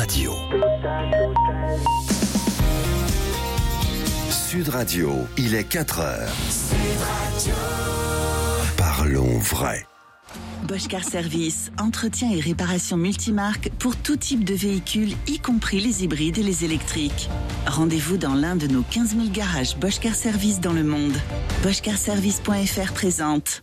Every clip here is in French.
Radio. Sud Radio, il est 4h. Parlons vrai. Bosch Car Service, entretien et réparation multimarque pour tout type de véhicules, y compris les hybrides et les électriques. Rendez-vous dans l'un de nos 15 000 garages Bosch Car Service dans le monde. BoschCarService.fr présente.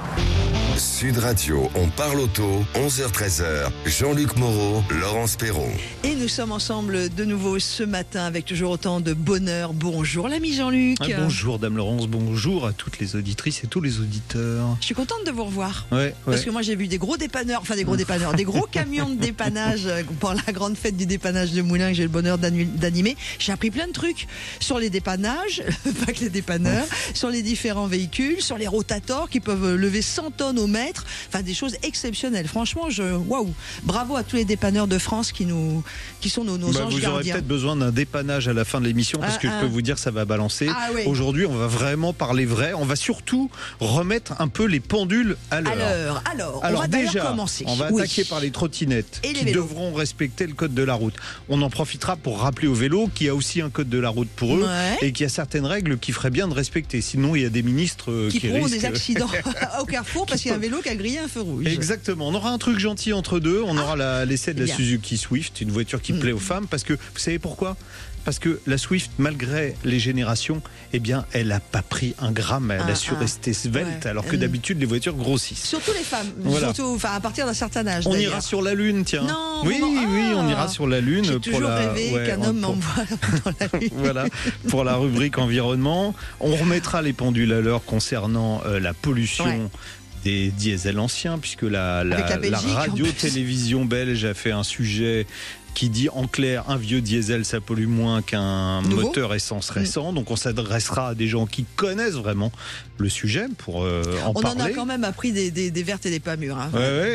Sud Radio, on parle auto, 11h-13h, Jean-Luc Moreau, Laurence Perron. Et nous sommes ensemble de nouveau ce matin avec toujours autant de bonheur. Bonjour l'ami Jean-Luc. Bonjour Dame Laurence, bonjour à toutes les auditrices et tous les auditeurs. Je suis contente de vous revoir. Ouais. Parce que moi j'ai vu des gros dépanneurs, des gros camions de dépannage pour la grande fête du dépannage de Moulins que j'ai le bonheur d'animer. J'ai appris plein de trucs sur les dépannages, pas que les dépanneurs, sur les différents véhicules, sur les rotators qui peuvent lever 100 tonnes au mètre. Enfin, des choses exceptionnelles. Franchement, waouh. Bravo à tous les dépanneurs de France qui sont nos anges gardiens. Vous aurez peut-être besoin d'un dépannage à la fin de l'émission parce que je peux vous dire ça va balancer. Oui. Aujourd'hui, on va vraiment parler vrai. On va surtout remettre un peu les pendules à l'heure. Alors, on va déjà commencer. On va attaquer par les trottinettes et qui devront respecter le code de la route. On en profitera pour rappeler aux vélos qu'il y a aussi un code de la route pour eux et qu'il y a certaines règles qu'il ferait bien de respecter. Sinon, il y a des ministres qui feront risquent des accidents au carrefour parce qu'il y a un vélo qui a grillé un feu rouge. Exactement. On aura un truc gentil entre deux. On aura l'essai de la Suzuki Swift, une voiture qui plaît aux femmes parce que vous savez pourquoi ? Parce que la Swift, malgré les générations, elle n'a pas pris un gramme. Elle a su rester svelte, alors que d'habitude, les voitures grossissent. Surtout les femmes. Voilà. Surtout, à partir d'un certain âge. On ira sur la Lune, tiens. Non, oui, on ira sur la Lune. J'ai toujours rêvé qu'un homme m'envoie dans la Lune. Voilà, pour la rubrique environnement. On remettra les pendules à l'heure concernant la pollution. Des diesels anciens, puisque la radio-télévision belge a fait un sujet qui dit en clair un vieux diesel ça pollue moins qu'un moteur essence récent. Donc on s'adressera à des gens qui connaissent vraiment le sujet pour en parler. On en a quand même appris des vertes et des pas mûres.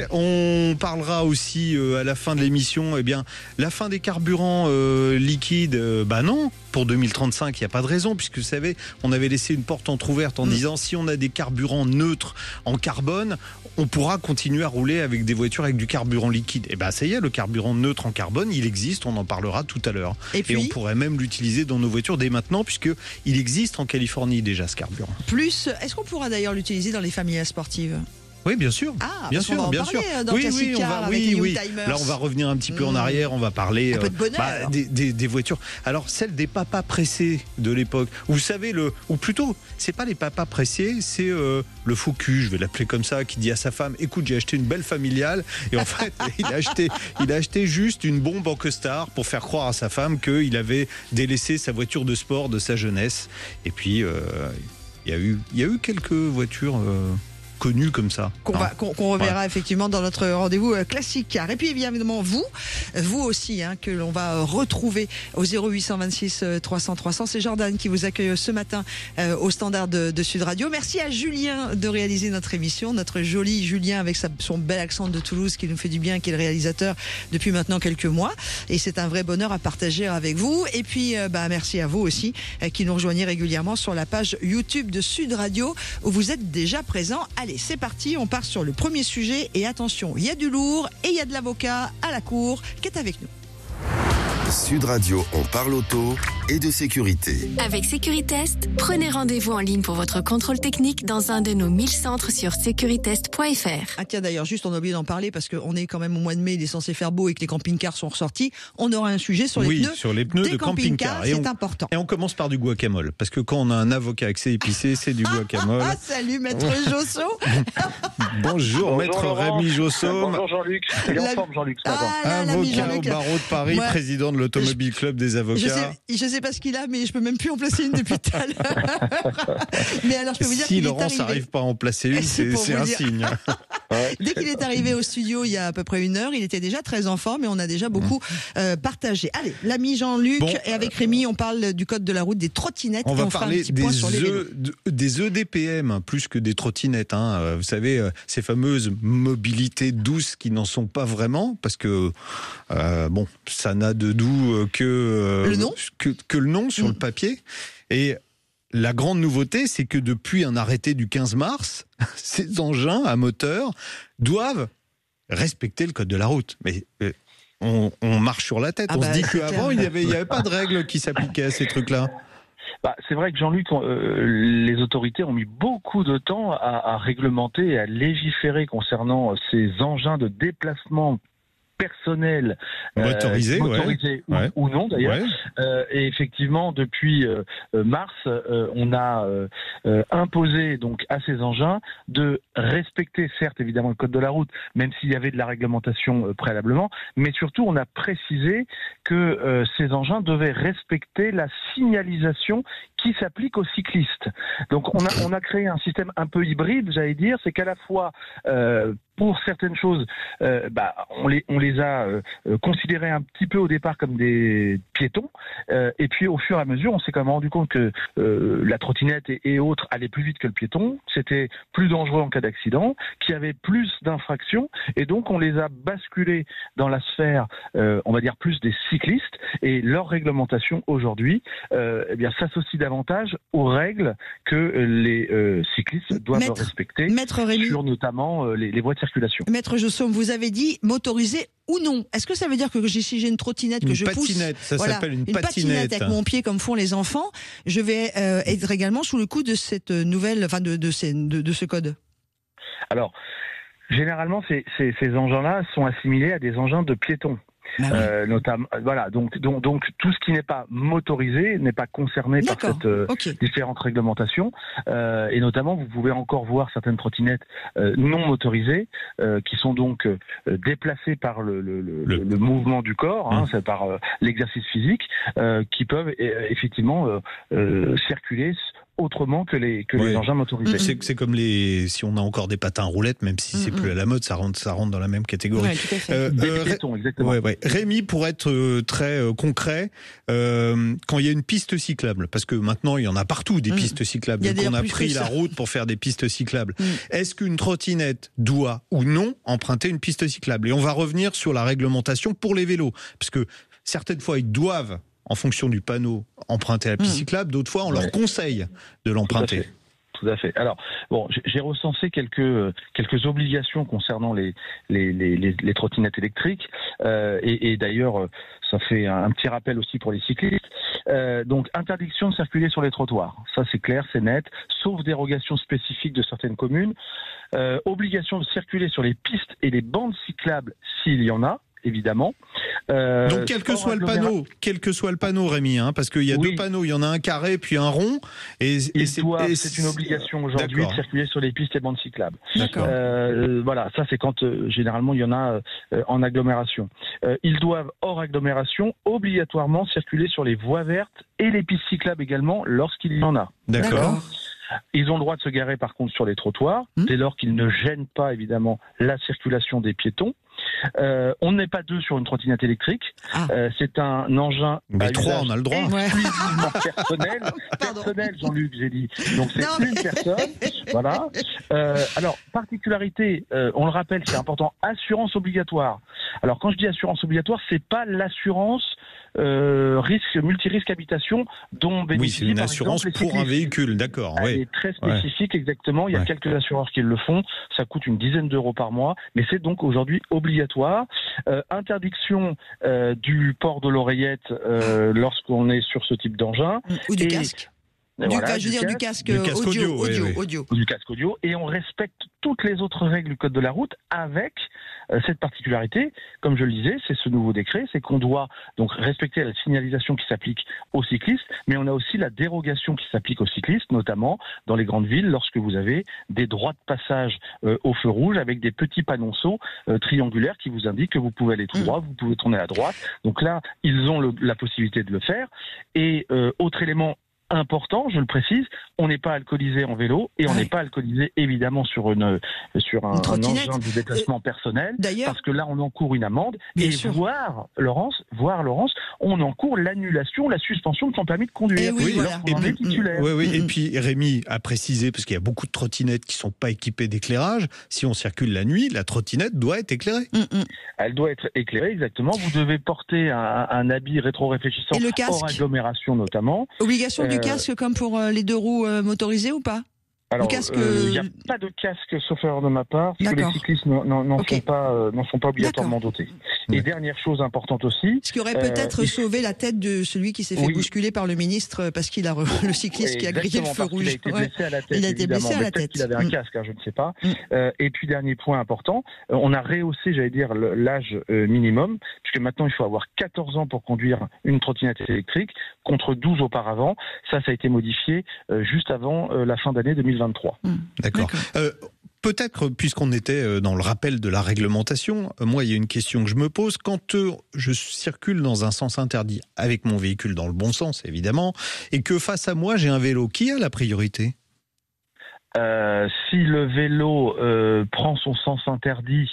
On parlera aussi à la fin de l'émission la fin des carburants liquides. Non, pour 2035 il n'y a pas de raison, puisque vous savez on avait laissé une porte entrouverte en disant si on a des carburants neutres en carbone, on pourra continuer à rouler avec des voitures avec du carburant liquide. Ça y est, le carburant neutre en carbone il existe, on en parlera tout à l'heure. Et on pourrait même l'utiliser dans nos voitures dès maintenant, puisqu'il existe en Californie déjà ce carburant. Est-ce qu'on pourra d'ailleurs l'utiliser dans les familles sportives ? Oui, bien sûr. Bien sûr. Dans oui, Là, on va revenir un petit peu en arrière. On va parler des voitures. Alors, celles des papas pressés de l'époque. Vous savez, ou plutôt, c'est pas les papas pressés, c'est le faux cul, je vais l'appeler comme ça, qui dit à sa femme écoute, j'ai acheté une belle familiale. Et en fait, il a acheté juste une bombe en costard pour faire croire à sa femme qu'il avait délaissé sa voiture de sport de sa jeunesse. Et puis, il y a eu quelques voitures. Connu comme ça. Qu'on reverra effectivement dans notre rendez-vous classique car. Et puis évidemment vous aussi que l'on va retrouver au 0826 300 300. C'est Jordan qui vous accueille ce matin au standard de Sud Radio. Merci à Julien de réaliser notre émission, notre joli Julien avec son bel accent de Toulouse qui nous fait du bien, qui est le réalisateur depuis maintenant quelques mois. Et c'est un vrai bonheur à partager avec vous. Et puis merci à vous aussi qui nous rejoignez régulièrement sur la page YouTube de Sud Radio où vous êtes déjà présents. Allez, c'est parti, on part sur le premier sujet et attention, il y a du lourd et il y a de l'avocat à la cour qui est avec nous. Sud Radio, on parle auto et de sécurité. Avec Sécuritest, prenez rendez-vous en ligne pour votre contrôle technique dans un de nos 1000 centres sur securitest.fr. Tiens, d'ailleurs, juste on a oublié d'en parler parce qu'on est quand même au mois de mai, il est censé faire beau et que les camping-cars sont ressortis. On aura un sujet sur les pneus. Sur les pneus de camping-car. C'est important. Et on commence par du guacamole, parce que quand on a un avocat accès épicé, c'est du guacamole. Salut Maître Josso. Bonjour Maître Rémi Josso. Bonjour Jean-Luc. Il est en forme Jean-Luc ce matin. Avocat au barreau de Paris, président de l'Automobile Club des avocats. Je sais pas ce qu'il a, mais je peux même plus en placer une depuis tout à l'heure. Mais alors, je peux vous dire si Laurence n'arrive pas à en placer une, c'est un signe. Dès qu'il est arrivé au studio il y a à peu près 1 heure, il était déjà très en forme et on a déjà beaucoup partagé. Allez, l'ami Jean-Luc et avec Rémi, on parle du code de la route des trottinettes. On va parler des EDPM plus que des trottinettes. Vous savez, ces fameuses mobilités douces qui n'en sont pas vraiment, parce que ça n'a de doux que le nom sur le papier. Et la grande nouveauté, c'est que depuis un arrêté du 15 mars, ces engins à moteur doivent respecter le code de la route. Mais on marche sur la tête. On se dit qu'avant, il n'y avait pas de règles qui s'appliquaient à ces trucs-là. C'est vrai que Jean-Luc, les autorités ont mis beaucoup de temps à réglementer et à légiférer concernant ces engins de déplacement personnel motorisé ou non d'ailleurs. Et effectivement, depuis mars, on a imposé donc à ces engins de respecter certes évidemment le code de la route, même s'il y avait de la réglementation préalablement, mais surtout on a précisé que ces engins devaient respecter la signalisation qui s'applique aux cyclistes. Donc on a créé un système un peu hybride, j'allais dire, c'est qu'à la fois pour certaines choses, on les a considérés un petit peu au départ comme des piétons, et puis au fur et à mesure, on s'est quand même rendu compte que la trottinette et autres allaient plus vite que le piéton, c'était plus dangereux en cas d'accident, qu'il y avait plus d'infractions, et donc on les a basculés dans la sphère, on va dire plus des cyclistes, et leur réglementation aujourd'hui, s'associe davantage aux règles que les cyclistes doivent respecter sur notamment les voies de circulation. Maître Jossaume, vous avez dit motorisé ou non. Est-ce que ça veut dire que si j'ai une trottinette que je pousse, ça s'appelle une patinette avec mon pied comme font les enfants, je vais être également sous le coup de cette nouvelle, de ce code? Alors, généralement, ces engins-là sont assimilés à des engins de piétons. Notamment, donc tout ce qui n'est pas motorisé n'est pas concerné par cette différentes réglementations, et notamment vous pouvez encore voir certaines trottinettes non motorisées qui sont donc déplacées par le mouvement du corps, c'est par l'exercice physique, qui peuvent effectivement circuler autrement que les engins motorisés. C'est comme si on a encore des patins à roulettes, même si c'est plus à la mode, ça rentre dans la même catégorie. Ouais, tout à fait. Piétons, exactement. Rémi, pour être très concret, quand il y a une piste cyclable, parce que maintenant il y en a partout des pistes cyclables, donc on a pris la route pour faire des pistes cyclables. Est-ce qu'une trottinette doit ou non emprunter une piste cyclable? Et on va revenir sur la réglementation pour les vélos, parce que certaines fois ils doivent, en fonction du panneau, emprunter la piste cyclable, d'autres fois on leur conseille de l'emprunter. Tout à fait. Alors, j'ai recensé quelques obligations concernant les trottinettes électriques, et d'ailleurs, ça fait un petit rappel aussi pour les cyclistes. Donc, interdiction de circuler sur les trottoirs. Ça, c'est clair, c'est net, sauf dérogation spécifique de certaines communes. Obligation de circuler sur les pistes et les bandes cyclables s'il y en a, évidemment. Donc quel que soit le panneau, Rémi, parce qu'il y a deux panneaux, il y en a un carré puis un rond, c'est une obligation aujourd'hui de circuler sur les pistes et bandes cyclables. D'accord. Ça c'est quand généralement il y en a en agglomération. Ils doivent hors agglomération obligatoirement circuler sur les voies vertes et les pistes cyclables également lorsqu'il y en a. D'accord. Ils ont le droit de se garer par contre sur les trottoirs, dès lors qu'ils ne gênent pas évidemment la circulation des piétons. On n'est pas deux sur une trottinette électrique. C'est un engin. Mais trois, on a le droit. Exclusivement personnel, Jean-Luc, j'ai dit. Donc c'est une personne. Voilà. Alors particularité, on le rappelle, c'est important. Assurance obligatoire. Alors quand je dis assurance obligatoire, c'est pas l'assurance multirisque habitation dont bénéficie c'est une assurance pour un véhicule, d'accord. Elle est très spécifique, exactement. Il y a quelques assureurs qui le font. Ça coûte une dizaine d'euros par mois, mais c'est donc aujourd'hui obligatoire. Interdiction du port de l'oreillette lorsqu'on est sur ce type d'engin. Ou du casque. Du casque audio. Du casque audio. Et on respecte toutes les autres règles du code de la route avec cette particularité, comme je le disais, c'est ce nouveau décret, c'est qu'on doit donc respecter la signalisation qui s'applique aux cyclistes, mais on a aussi la dérogation qui s'applique aux cyclistes, notamment dans les grandes villes, lorsque vous avez des droits de passage au feu rouge avec des petits panonceaux triangulaires qui vous indiquent que vous pouvez aller tout droit, vous pouvez tourner à droite. Donc là, ils ont la possibilité de le faire. Et autre élément important, je le précise, on n'est pas alcoolisé en vélo et on n'est pas alcoolisé évidemment sur un engin de déplacement personnel, parce que là on encourt une amende voire Laurence, on encourt l'annulation, la suspension de son permis de conduire. Et puis Rémi a précisé, parce qu'il y a beaucoup de trottinettes qui sont pas équipées d'éclairage, si on circule la nuit, la trottinette doit être éclairée. Elle doit être éclairée, exactement. Vous devez porter un habit rétro-réfléchissant hors agglomération notamment. Obligation du casque comme pour les deux roues motorisées ou pas ? Alors, il n'y a pas de casque sauf erreur de ma part, parce que les cyclistes n'en sont pas obligatoirement dotés. Et dernière chose importante aussi... Ce qui aurait peut-être sauvé la tête de celui qui s'est fait bousculer par le ministre, parce qu'il a le cycliste qui a grillé le feu rouge. Il a été blessé à la tête, il a été blessé à la tête. Il avait un casque, je ne sais pas. Et puis, dernier point important, on a rehaussé, l'âge minimum, puisque maintenant, il faut avoir 14 ans pour conduire une trottinette électrique, contre 12 auparavant. Ça a été modifié juste avant la fin d'année 2023. D'accord. Peut-être, puisqu'on était dans le rappel de la réglementation, moi, il y a une question que je me pose. Quand je circule dans un sens interdit, avec mon véhicule dans le bon sens, évidemment, et que face à moi, j'ai un vélo, qui a la priorité ? Si le vélo prend son sens interdit,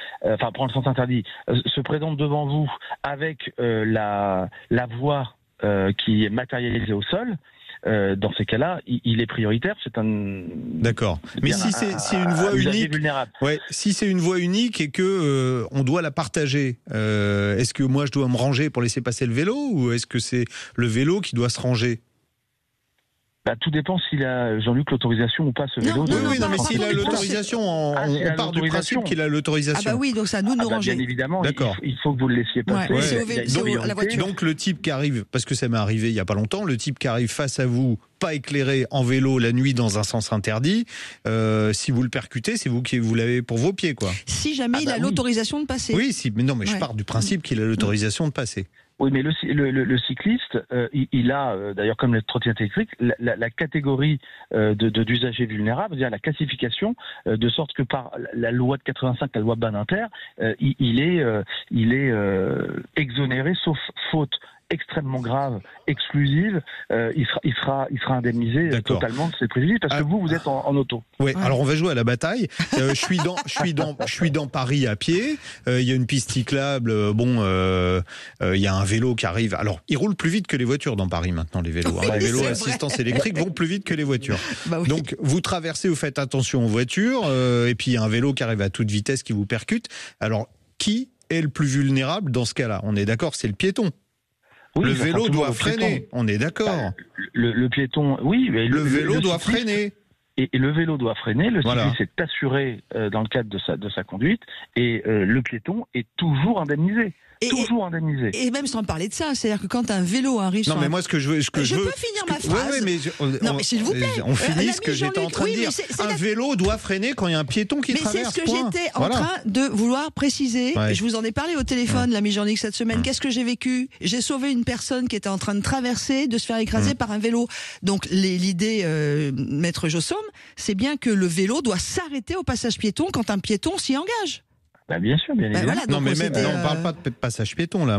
se présente devant vous avec la voie qui est matérialisée au sol, dans ces cas-là, il est prioritaire. C'est un. D'accord. Mais si c'est une voie unique, si c'est une voie unique et que on doit la partager, est-ce que moi je dois me ranger pour laisser passer le vélo, ou est-ce que c'est le vélo qui doit se ranger ? Tout dépend s'il a, Jean-Luc, l'autorisation ou pas, ce vélo. Non, mais s'il a l'autorisation, on part du principe qu'il a l'autorisation. Ah bah oui, donc ça nous ranger. Bien évidemment, il faut que vous le laissiez passer. Donc le type qui arrive, parce que ça m'est arrivé il n'y a pas longtemps, le type qui arrive face à vous, pas éclairé, en vélo la nuit dans un sens interdit, si vous le percutez, c'est vous qui vous l'avez pour vos pieds, quoi. Si jamais il a l'autorisation de passer. Oui, mais je pars du principe qu'il a l'autorisation de passer. Oui, mais le cycliste, il a, d'ailleurs comme les trottinettes électriques, la catégorie d'usagers vulnérables, c'est-à-dire la classification, de sorte que par la loi de 85, la loi Badinter, il est exonéré, sauf faute extrêmement grave, exclusive, il sera indemnisé totalement de ses préjudices, parce que vous êtes en auto. Oui, alors on va jouer à la bataille. Je suis dans Paris à pied. Il y a une piste cyclable. Il y a un vélo qui arrive. Alors, ils roulent plus vite que les voitures dans Paris maintenant, les vélos. Les vélos à assistance électrique vont plus vite que les voitures. Donc, vous traversez, vous faites attention aux voitures, et puis il y a un vélo qui arrive à toute vitesse qui vous percute. Alors, qui est le plus vulnérable dans ce cas-là ? On est d'accord, c'est le piéton. Oui, le vélo doit freiner, on est d'accord. Le piéton, oui. Mais le vélo doit freiner. Et le vélo doit freiner, le cycliste est assuré dans le cadre de sa conduite, et le piéton est toujours indemnisé. Indemnisé. Et même sans parler de ça, c'est-à-dire que quand un vélo arrive sur mais moi ce que je veux... je peux finir ma phrase. Mais s'il vous plaît. On finit ce que j'étais en train de dire. Un vélo doit freiner quand il y a un piéton qui traverse. Mais c'est ce que j'étais en train de vouloir préciser. Je vous en ai parlé au téléphone, l'ami Jean-Luc, cette semaine. Qu'est-ce que j'ai vécu ? J'ai sauvé une personne qui était en train de traverser, de se faire écraser par un vélo. Donc l'idée, Maître Jossom, c'est bien que le vélo doit s'arrêter au passage piéton quand un piéton s'y engage. Bien sûr, bien évidemment. Voilà, on parle pas de passage piéton là.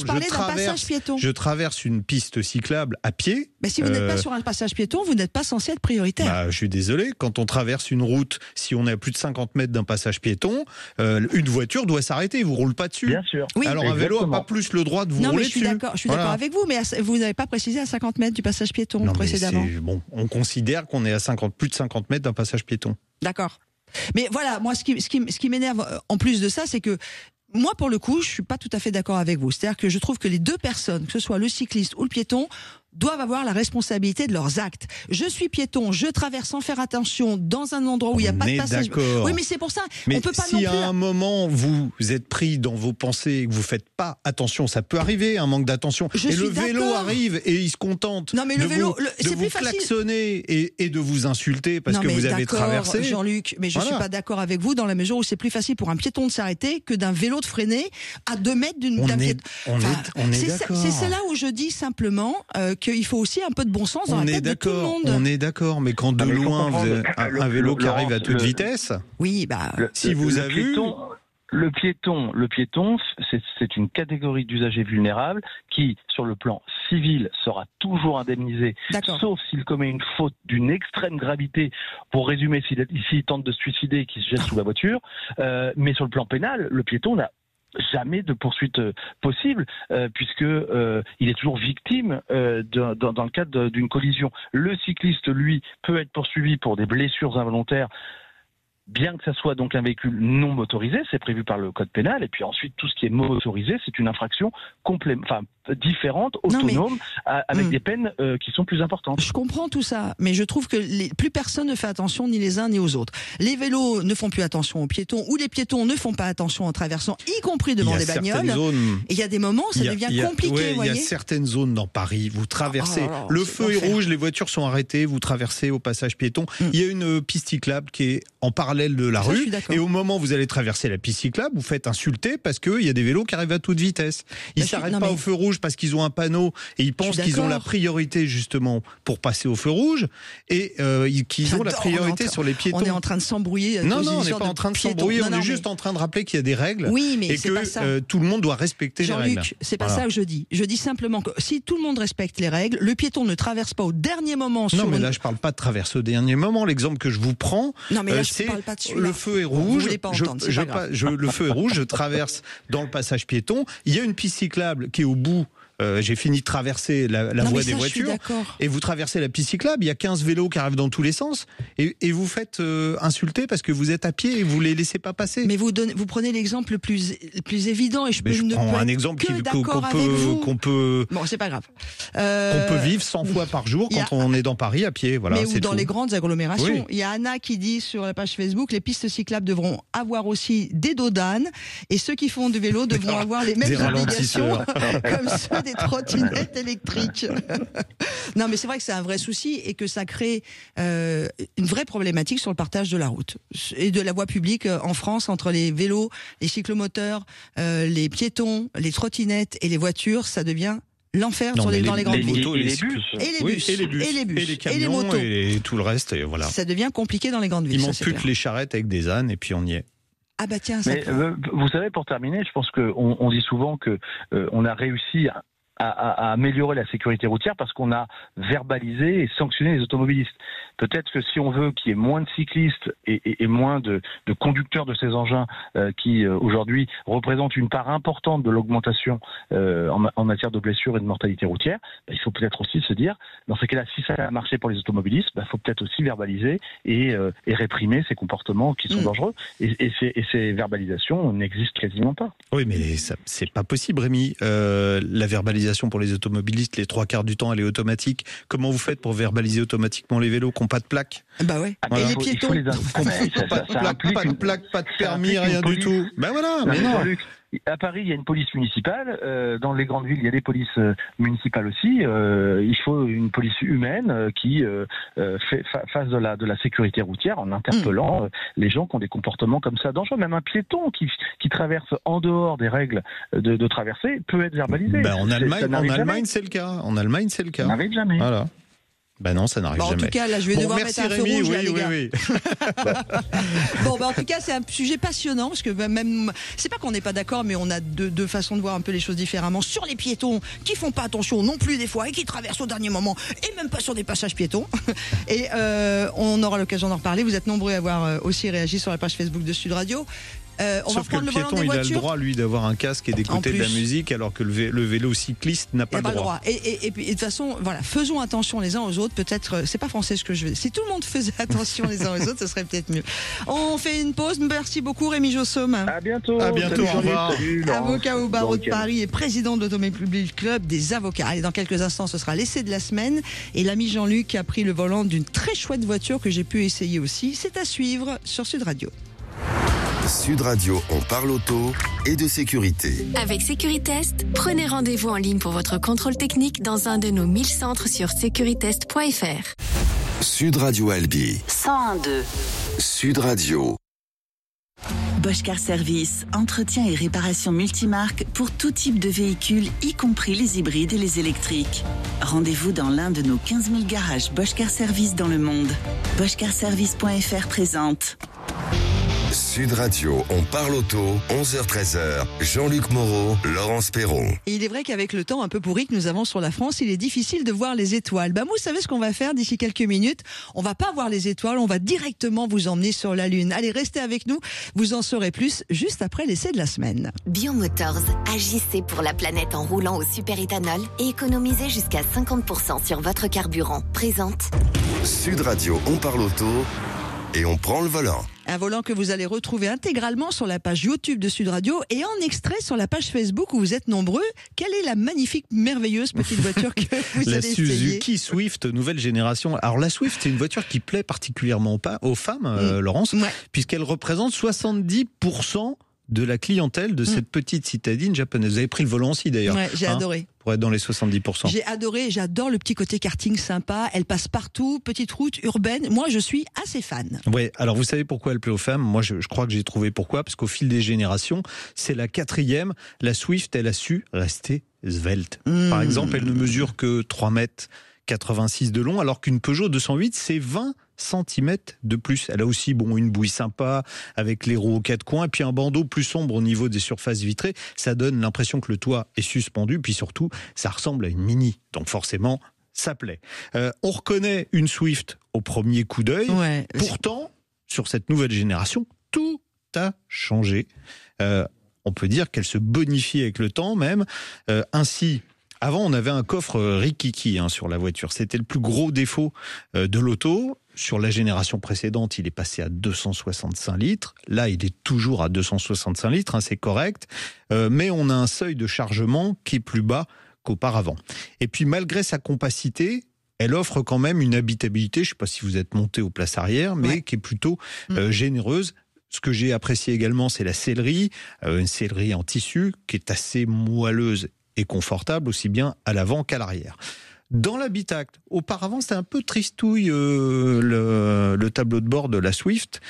Je traverse une piste cyclable à pied. Mais si vous n'êtes pas sur un passage piéton, vous n'êtes pas censé être prioritaire. Je suis désolé. Quand on traverse une route, si on est à plus de 50 mètres d'un passage piéton, une voiture doit s'arrêter. Vous roulez pas dessus. Bien sûr. Oui. Alors un vélo n'a pas plus le droit de vous rouler dessus. Je suis d'accord avec vous, mais vous n'avez pas précisé à 50 mètres du passage piéton précédemment. On considère qu'on est à plus de 50 mètres d'un passage piéton. D'accord. Mais voilà, moi, ce qui m'énerve en plus de ça, c'est que moi, pour le coup, je suis pas tout à fait d'accord avec vous. C'est-à-dire que je trouve que les deux personnes, que ce soit le cycliste ou le piéton, doivent avoir la responsabilité de leurs actes. Je suis piéton, je traverse sans faire attention dans un endroit où il n'y a pas de passage. D'accord. Oui, mais c'est pour ça. Mais on peut pas si à un moment vous êtes pris dans vos pensées et que vous faites pas attention, ça peut arriver, un manque d'attention. Et le vélo arrive et il se contente de vous klaxonner et de vous insulter parce que vous avez traversé. Jean-Luc, mais je suis pas d'accord avec vous dans la mesure où c'est plus facile pour un piéton de s'arrêter que d'un vélo de freiner à 2 mètres d'un piéton. On est d'accord. C'est là où je dis simplement qu'il faut aussi un peu de bon sens dans la tête de tout le monde. On est d'accord, mais quand de loin, un vélo qui arrive à toute vitesse, si vous avez vu... Le piéton, c'est une catégorie d'usagers vulnérables qui, sur le plan civil, sera toujours indemnisé, sauf s'il commet une faute d'une extrême gravité. Pour résumer, s'il tente de se suicider et qu'il se jette sous la voiture, mais sur le plan pénal, le piéton n'a jamais de poursuite possible puisque il est toujours victime dans le cadre d'une collision. Le cycliste, lui, peut être poursuivi pour des blessures involontaires, bien que ça soit donc un véhicule non motorisé, c'est prévu par le code pénal. Et puis ensuite, tout ce qui est motorisé, c'est une infraction différentes, autonomes, avec des peines qui sont plus importantes. Je comprends tout ça, mais je trouve que plus personne ne fait attention, ni les uns ni aux autres. Les vélos ne font plus attention aux piétons, ou les piétons ne font pas attention en traversant, y compris devant des bagnoles. Et il y a des moments, ça devient compliqué. Il y a certaines zones dans Paris, vous traversez, le feu est rouge, les voitures sont arrêtées, vous traversez au passage piéton. Il y a une piste cyclable qui est en parallèle de la rue, et au moment où vous allez traverser la piste cyclable, vous faites insulter parce qu'il y a des vélos qui arrivent à toute vitesse. Ils s'arrêtent pas au feu rouge parce qu'ils ont un panneau et ils pensent qu'ils ont la priorité justement pour passer au feu rouge et qu'ils ont la priorité sur les piétons. On est en train de s'embrouiller. Non, on n'est pas en train de s'embrouiller, on est juste en train de rappeler qu'il y a des règles et que tout le monde doit respecter les règles. Jean-Luc, c'est pas ça que je dis. Je dis simplement que si tout le monde respecte les règles, le piéton ne traverse pas au dernier moment. Non, mais là je parle pas de traverser au dernier moment. L'exemple que je vous prends, c'est le feu est rouge. Le feu est rouge, je traverse dans le passage piéton. Il y a une piste cyclable qui est au bout. J'ai fini de traverser la voie des voitures et vous traversez la piste cyclable, il y a 15 vélos qui arrivent dans tous les sens et vous faites insulter parce que vous êtes à pied et vous les laissez pas passer. Mais vous prenez l'exemple le plus évident et je prends un exemple qu'on peut bon, c'est pas grave. Qu'on peut vivre 100 fois par jour quand on est dans Paris à pied, voilà, mais dans les grandes agglomérations. Il y a Anna qui dit sur la page Facebook, les pistes cyclables devront avoir aussi des dos d'âne et ceux qui font du vélo devront avoir les mêmes obligations comme ceux des trottinettes électriques. Non, mais c'est vrai que c'est un vrai souci et que ça crée une vraie problématique sur le partage de la route et de la voie publique en France entre les vélos, les cyclomoteurs, les piétons, les trottinettes et les voitures. Ça devient l'enfer dans les grandes villes. Et les bus. Et les bus. Et les camions, et les motos. Et tout le reste. Et voilà. Ça devient compliqué dans les grandes villes. Il manque plus que les charrettes avec des ânes et puis on y est. Ah bah tiens, ça. Mais, vous savez, pour terminer, je pense qu'on dit souvent que on a réussi à améliorer la sécurité routière parce qu'on a verbalisé et sanctionné les automobilistes. Peut-être que si on veut qu'il y ait moins de cyclistes et moins de conducteurs de ces engins qui aujourd'hui représentent une part importante de l'augmentation en matière de blessures et de mortalité routière, il faut peut-être aussi se dire, dans ces cas-là, si ça a marché pour les automobilistes, il faut peut-être aussi verbaliser et réprimer ces comportements qui sont dangereux. Et ces verbalisations n'existent quasiment pas. Oui, mais c'est pas possible, Rémi. La verbalisation pour les automobilistes, les 3/4 du temps, elle est automatique. Comment vous faites pour verbaliser automatiquement les vélos qui n'ont pas de plaque? Bah ouais. Voilà. Et les piétons pas de plaque, pas de permis, rien du tout. Ben voilà, mais non. À Paris, il y a une police municipale. Dans les grandes villes, il y a des polices municipales aussi. Il faut une police humaine qui fasse de la sécurité routière en interpellant les gens qui ont des comportements comme ça dangereux. Même un piéton qui traverse en dehors des règles de traversée peut être verbalisé. En Allemagne, c'est le cas. Ça n'arrive jamais. Voilà. Ben non, ça n'arrive jamais. En tout cas, là, je vais devoir mettre un feu rouge, là, les gars. Oui. Bon, en tout cas, c'est un sujet passionnant, parce que même, c'est pas qu'on n'est pas d'accord, mais on a deux façons de voir un peu les choses différemment. Sur les piétons, qui font pas attention non plus des fois, et qui traversent au dernier moment, et même pas sur des passages piétons. Et on aura l'occasion d'en reparler. Vous êtes nombreux à avoir aussi réagi sur la page Facebook de Sud Radio. On Sauf va prendre que le piéton, il a le droit, lui, d'avoir un casque et d'écouter de la musique, alors que le vélo cycliste n'a pas le droit. Et puis, de toute façon, voilà, faisons attention les uns aux autres. Peut-être, c'est pas français ce que je veux. Si tout le monde faisait attention les uns aux autres, ce serait peut-être mieux. On fait une pause. Merci beaucoup, Rémi Jossaume. À bientôt. Au revoir. Avocat au barreau de Paris et président de l'Automobile Club des avocats. Allez, dans quelques instants, ce sera l'essai de la semaine. Et l'ami Jean-Luc a pris le volant d'une très chouette voiture que j'ai pu essayer aussi. C'est à suivre sur Sud Radio. Sud Radio, on parle auto et de sécurité. Avec Sécuritest, prenez rendez-vous en ligne pour votre contrôle technique dans un de nos 1000 centres sur securitest.fr. Sud Radio Albi. 101.2. Sud Radio. Bosch Car Service, entretien et réparation multimarque pour tout type de véhicule, y compris les hybrides et les électriques. Rendez-vous dans l'un de nos 15 000 garages Bosch Car Service dans le monde. BoschCarService.fr présente. Sud Radio, on parle auto, 11h-13h, Jean-Luc Moreau, Laurence Perron. Et il est vrai qu'avec le temps un peu pourri que nous avons sur la France, il est difficile de voir les étoiles. Vous savez ce qu'on va faire d'ici quelques minutes? On va pas voir les étoiles, on va directement vous emmener sur la Lune. Allez, restez avec nous, vous en saurez plus juste après l'essai de la semaine. Biomotors, agissez pour la planète en roulant au superéthanol et économisez jusqu'à 50% sur votre carburant. Présente Sud Radio, on parle auto et on prend le volant. Un volant que vous allez retrouver intégralement sur la page YouTube de Sud Radio et en extrait sur la page Facebook où vous êtes nombreux. Quelle est la magnifique, merveilleuse petite voiture que vous allez essayer ? La Suzuki Swift, nouvelle génération. Alors la Swift, c'est une voiture qui plaît particulièrement aux femmes, Laurence, puisqu'elle représente 70% de la clientèle de cette petite citadine japonaise. Vous avez pris le volant aussi d'ailleurs. Ouais, j'ai adoré. Pour être dans les 70%. J'ai adoré, j'adore le petit côté karting sympa. Elle passe partout, petite route urbaine. Moi, je suis assez fan. Ouais, alors vous savez pourquoi elle plaît aux femmes ? Moi, je crois que j'ai trouvé pourquoi. Parce qu'au fil des générations, c'est la 4e. La Swift, elle a su rester svelte. Par exemple, elle ne mesure que 3,86 m de long, alors qu'une Peugeot 208, c'est 20 cm de plus. Elle a aussi une bouille sympa avec les roues aux 4 coins et puis un bandeau plus sombre au niveau des surfaces vitrées. Ça donne l'impression que le toit est suspendu, puis surtout ça ressemble à une Mini. Donc forcément, ça plaît. On reconnaît une Swift au premier coup d'œil. Ouais. Pourtant, sur cette nouvelle génération, tout a changé. On peut dire qu'elle se bonifie avec le temps même. Ainsi, avant, on avait un coffre rikiki sur la voiture. C'était le plus gros défaut de l'auto. Sur la génération précédente, il est passé à 265 litres. Là, il est toujours à 265 litres, c'est correct. Mais on a un seuil de chargement qui est plus bas qu'auparavant. Et puis, malgré sa compacité, elle offre quand même une habitabilité, je ne sais pas si vous êtes monté aux places arrière, mais qui est plutôt généreuse. Ce que j'ai apprécié également, c'est la sellerie, une sellerie en tissu qui est assez moelleuse et confortable, aussi bien à l'avant qu'à l'arrière. Dans l'habitacle, auparavant, c'était un peu tristouille le tableau de bord de la Swift.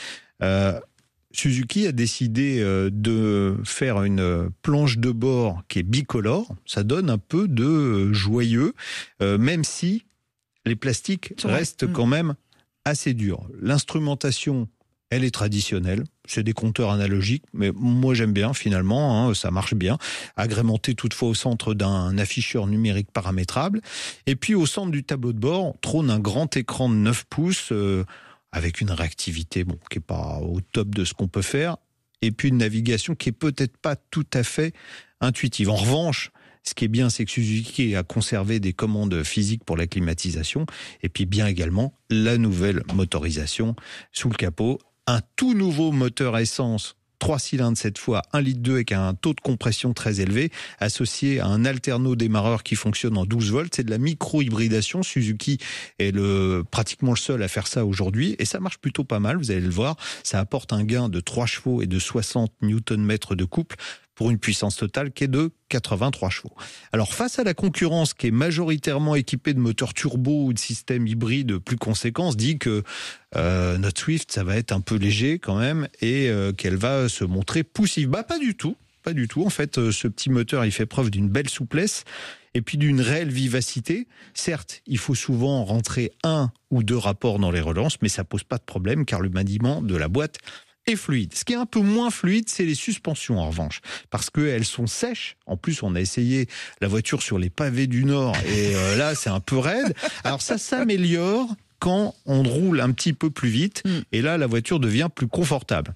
Suzuki a décidé de faire une planche de bord qui est bicolore. Ça donne un peu de joyeux, même si les plastiques restent quand même assez durs. L'instrumentation, elle est traditionnelle. C'est des compteurs analogiques, mais moi j'aime bien finalement, ça marche bien. Agrémenté toutefois au centre d'un afficheur numérique paramétrable. Et puis au centre du tableau de bord, trône un grand écran de 9 pouces avec une réactivité qui n'est pas au top de ce qu'on peut faire. Et puis une navigation qui est peut-être pas tout à fait intuitive. En revanche, ce qui est bien, c'est que Suzuki a conservé des commandes physiques pour la climatisation. Et puis bien également la nouvelle motorisation sous le capot. Un tout nouveau moteur essence, 3 cylindres cette fois, 1,2 litre avec un taux de compression très élevé, associé à un alterno démarreur qui fonctionne en 12 volts. C'est de la micro-hybridation. Suzuki est pratiquement le seul à faire ça aujourd'hui. Et ça marche plutôt pas mal, vous allez le voir. Ça apporte un gain de 3 chevaux et de 60 Nm de couple pour une puissance totale qui est de 83 chevaux. Alors face à la concurrence qui est majoritairement équipée de moteurs turbo ou de systèmes hybrides plus conséquents, on se dit que notre Swift, ça va être un peu léger quand même et qu'elle va se montrer poussive. Pas du tout. Pas du tout. En fait, ce petit moteur, il fait preuve d'une belle souplesse et puis d'une réelle vivacité. Certes, il faut souvent rentrer 1 ou 2 rapports dans les relances, mais ça pose pas de problème car le maniement de la boîte est fluide. Ce qui est un peu moins fluide, c'est les suspensions en revanche, parce qu'elles sont sèches. En plus, on a essayé la voiture sur les pavés du Nord et là, c'est un peu raide. Alors ça s'améliore quand on roule un petit peu plus vite et là, la voiture devient plus confortable.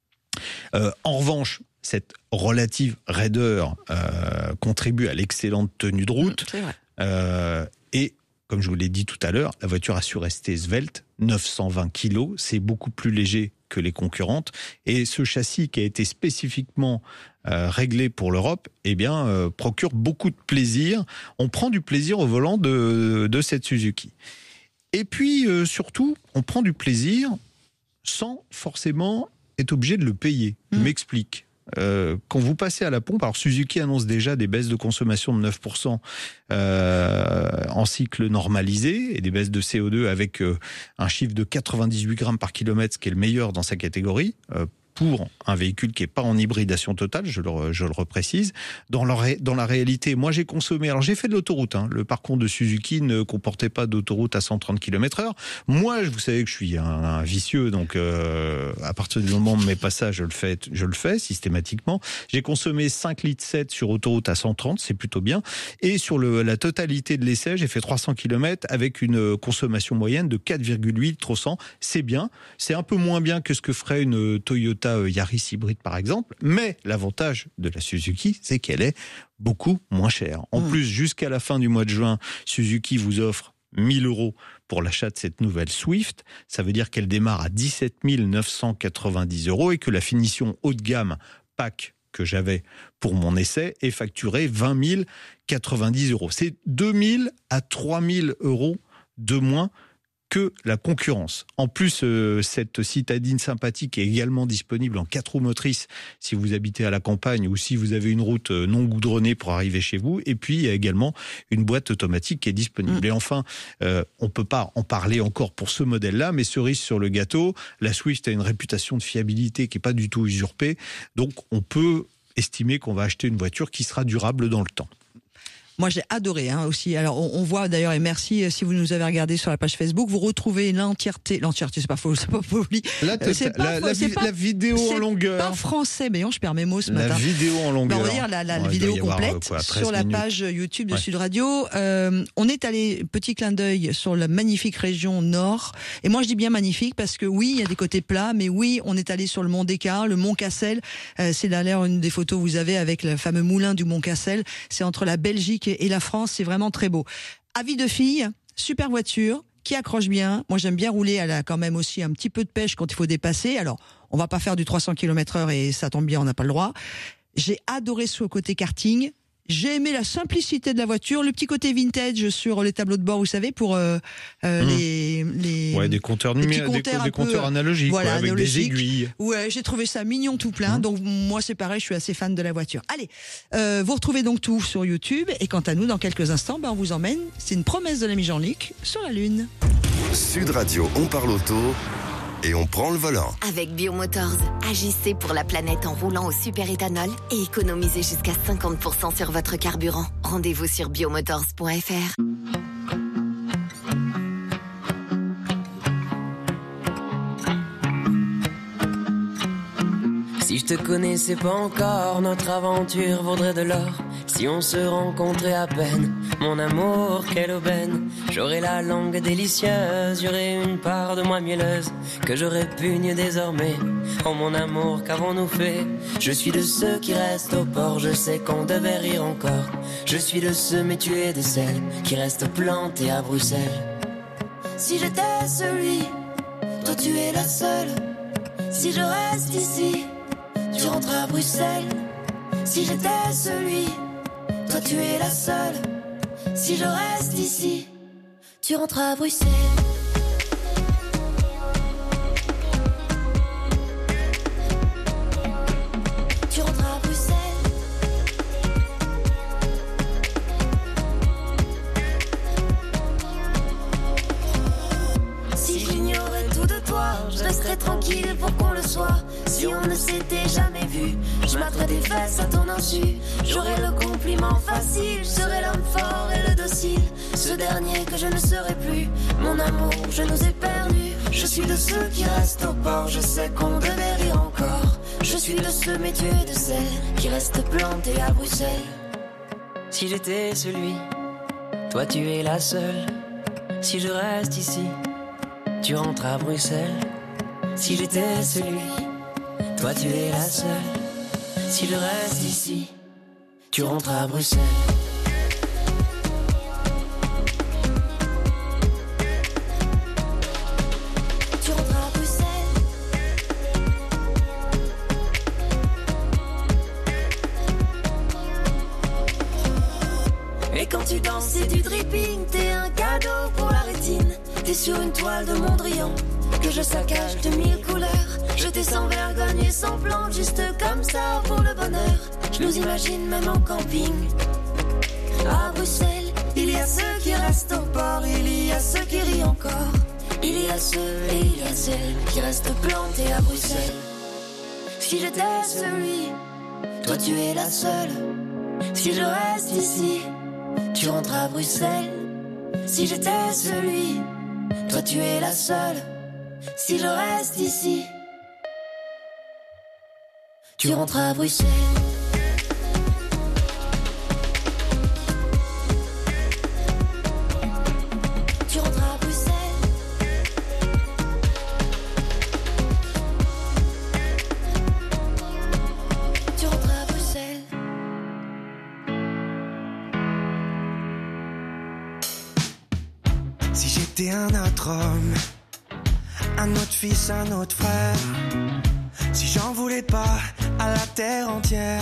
En revanche, cette relative raideur contribue à l'excellente tenue de route. C'est vrai. Et comme je vous l'ai dit tout à l'heure, la voiture a su rester svelte, 920 kg, c'est beaucoup plus léger que les concurrentes. Et ce châssis qui a été spécifiquement réglé pour l'Europe, procure beaucoup de plaisir. On prend du plaisir au volant de cette Suzuki. Et puis, surtout, on prend du plaisir sans forcément être obligé de le payer. Je m'explique. Quand vous passez à la pompe, alors Suzuki annonce déjà des baisses de consommation de 9% en cycle normalisé et des baisses de CO2 avec un chiffre de 98 grammes par kilomètre, ce qui est le meilleur dans sa catégorie. Pour un véhicule qui n'est pas en hybridation totale, je le reprécise. Dans la réalité, moi j'ai consommé, alors j'ai fait de l'autoroute, le parcours de Suzuki ne comportait pas d'autoroute à 130 km/h. Moi, vous savez que je suis un vicieux, donc à partir du moment où mes passages, je le fais systématiquement. J'ai consommé 5,7 litres sur autoroute à 130, c'est plutôt bien. Et sur la totalité de l'essai, j'ai fait 300 km avec une consommation moyenne de 4,8 litres au 100. C'est bien, c'est un peu moins bien que ce que ferait une Toyota Yaris hybride par exemple, mais l'avantage de la Suzuki, c'est qu'elle est beaucoup moins chère. En plus, jusqu'à la fin du mois de juin, Suzuki vous offre 1 000 € pour l'achat de cette nouvelle Swift. Ça veut dire qu'elle démarre à 17 990 € et que la finition haut de gamme PAC que j'avais pour mon essai est facturée 20 090 €. C'est 2 000 à 3 000 € de moins que la concurrence. En plus, cette citadine sympathique est également disponible en 4 roues motrices si vous habitez à la campagne ou si vous avez une route non goudronnée pour arriver chez vous. Et puis, il y a également une boîte automatique qui est disponible. Et enfin, on peut pas en parler encore pour ce modèle-là, mais cerise sur le gâteau, la Swift a une réputation de fiabilité qui n'est pas du tout usurpée. Donc, on peut estimer qu'on va acheter une voiture qui sera durable dans le temps. Moi, j'ai adoré aussi. Alors, on voit d'ailleurs, et merci si vous nous avez regardé sur la page Facebook, vous retrouvez l'entièreté, c'est pas faux, c'est pas faux. La vidéo en longueur. C'est pas français, mais je perds mes mots ce matin. La vidéo en longueur. On va dire la vidéo complète sur la page YouTube de Sud Radio. On est allé, petit clin d'œil, sur la magnifique région Nord. Et moi, je dis bien magnifique parce que oui, il y a des côtés plats, mais oui, on est allé sur le mont Descartes, le mont Cassel. C'est d'ailleurs une des photos que vous avez avec le fameux moulin du mont Cassel. C'est entre la Belgique et la France, c'est vraiment très beau. Avis de fille, super voiture, qui accroche bien. Moi, j'aime bien rouler, elle a quand même aussi un petit peu de pêche quand il faut dépasser. Alors, on va pas faire du 300 km/h et ça tombe bien, on n'a pas le droit. J'ai adoré ce côté karting. J'ai aimé la simplicité de la voiture, le petit côté vintage sur les tableaux de bord, vous savez, pour des compteurs numériques, des compteurs analogiques, voilà, avec des aiguilles. Ouais, j'ai trouvé ça mignon tout plein. Donc moi, c'est pareil, je suis assez fan de la voiture. Allez, vous retrouvez donc tout sur YouTube. Et quant à nous, dans quelques instants, on vous emmène. C'est une promesse de l'ami Jean-Luc sur la Lune. Sud Radio, on parle auto. Et on prend le volant. Avec Biomotors, agissez pour la planète en roulant au superéthanol et économisez jusqu'à 50% sur votre carburant. Rendez-vous sur biomotors.fr. Si je te connaissais pas encore, notre aventure vaudrait de l'or. Si on se rencontrait à peine, mon amour, quelle aubaine. J'aurais la langue délicieuse, j'aurais une part de moi mielleuse que je répugne désormais. Oh mon amour, qu'avons-nous fait? Je suis de ceux qui restent au port, je sais qu'on devait rire encore. Je suis de ceux, mais tu es de celles qui restent plantées à Bruxelles. Si j'étais celui, toi tu es la seule. Si je reste ici, tu rentres à Bruxelles. Si j'étais celui, toi tu es la seule. Si je reste ici, tu rentres à Bruxelles. Tu rentres à Bruxelles. Si j'ignorais tout de toi, je resterais tranquille pour qu'on le soit. Si on ne s'était jamais vu, je mettrais des fesses à ton insu. J'aurais le compliment facile, je serais l'homme fort et le docile. Ce dernier que je ne serai plus, mon amour, je nous ai perdus. Je suis de ceux qui restent au port, je sais qu'on devait rire encore. Je suis de ceux, mais tu es de celles qui restent plantées à Bruxelles. Si j'étais celui, toi tu es la seule. Si je reste ici, tu rentres à Bruxelles. Si j'étais celui, toi tu es la seule. Si je reste ici, tu rentres à Bruxelles. Tu rentres à Bruxelles. Et quand tu danses c'est du dripping, t'es un cadeau pour la rétine. T'es sur une toile de Mondrian que je saccage de 1000 couleurs. Je t'ai sans vergogne et sans plan, juste comme ça pour le bonheur. Je nous imagine même en camping. À Bruxelles, il y a ceux qui restent au port, il y a ceux qui rient encore. Il y a ceux et il y a celles qui restent plantés à Bruxelles. Si j'étais celui, toi tu es la seule. Si je reste ici, tu rentres à Bruxelles. Si j'étais celui, toi tu es la seule. Si je reste ici, tu rentres à Bruxelles. Tu rentres à Bruxelles. Tu rentres à Bruxelles. Si j'étais un autre homme, un autre fils, un autre frère, si j'en voulais pas à la terre entière,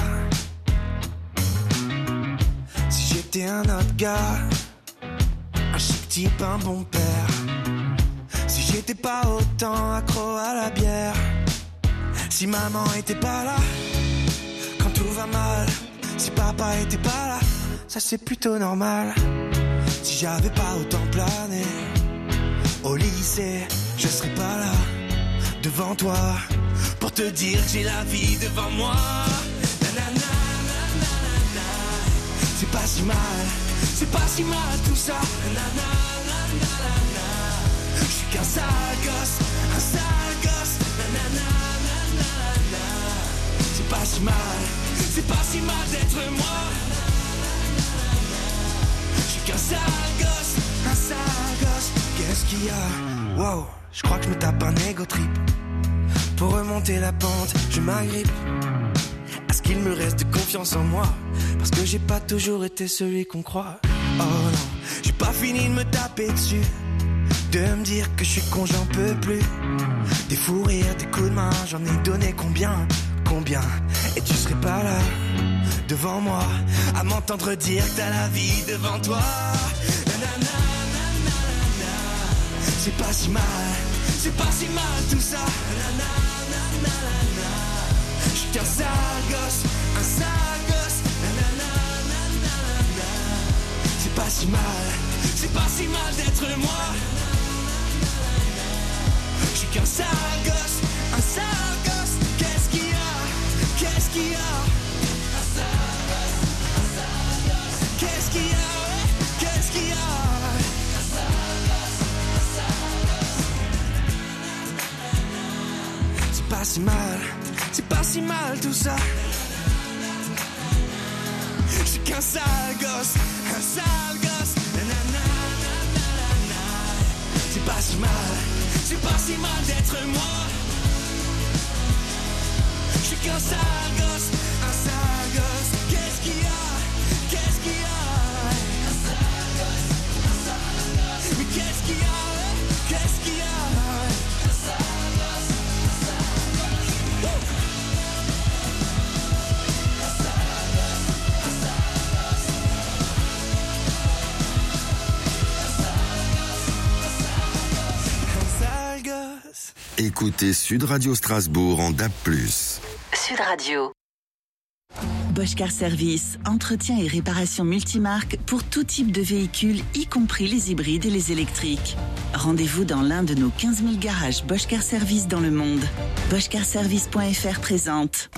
si j'étais un autre gars, un chic type, un bon père, si j'étais pas autant accro à la bière, si maman était pas là quand tout va mal, si papa était pas là, ça c'est plutôt normal. Si j'avais pas autant plané au lycée, je serais pas là devant toi pour te dire que j'ai la vie devant moi. Nanana, nanana, c'est pas si mal, c'est pas si mal tout ça. Nanana, nanana, je suis qu'un sale gosse, un sale gosse. Nanana, nanana, c'est pas si mal, c'est pas si mal d'être moi. Je suis qu'un sale gosse, un sale gosse. Qu'est-ce qu'il y a? Wow, je crois que je me tape un ego trip. Pour remonter la pente, je m'agrippe à ce qu'il me reste de confiance en moi, parce que j'ai pas toujours été celui qu'on croit. Oh non, j'ai pas fini de me taper dessus, de me dire que je suis con, j'en peux plus. Des fous rires, des coups de main, j'en ai donné combien? Et tu serais pas là devant moi à m'entendre dire que t'as la vie devant toi. Nanana, nanana, c'est pas si mal, c'est pas si mal tout ça. Nanana, nanana, je suis qu'un sale gosse, un sale gosse. Nanana, nanana, c'est pas si mal d'être moi. Je suis qu'un sale gosse, un sale gosse. Qu'est-ce qu'il y a? Qu'est-ce qu'il y a? Qu'est-ce qu'il y a? Qu'est-ce qu'il y a? C'est pas si mal tout ça. Je suis qu'un sale gosse, un sale gosse. C'est pas si mal d'être moi. Je suis qu'un sale gosse, un sale gosse. Qu'est-ce qu'il y a? Qu'est-ce qu'il y a? Un sale gosse, un sale gosse. Mais qu'est-ce qu'il y a? Qu'est-ce qu'il y a? Un sale gosse, un sale gosse. Un sale gosse, un sale gosse. Un sale gosse. Écoutez Sud Radio Strasbourg en DAB+. Sud Radio. Bosch Car Service, entretien et réparation multimarque pour tout type de véhicules, y compris les hybrides et les électriques. Rendez-vous dans l'un de nos 15 000 garages Bosch Car Service dans le monde. BoschCarService.fr présente.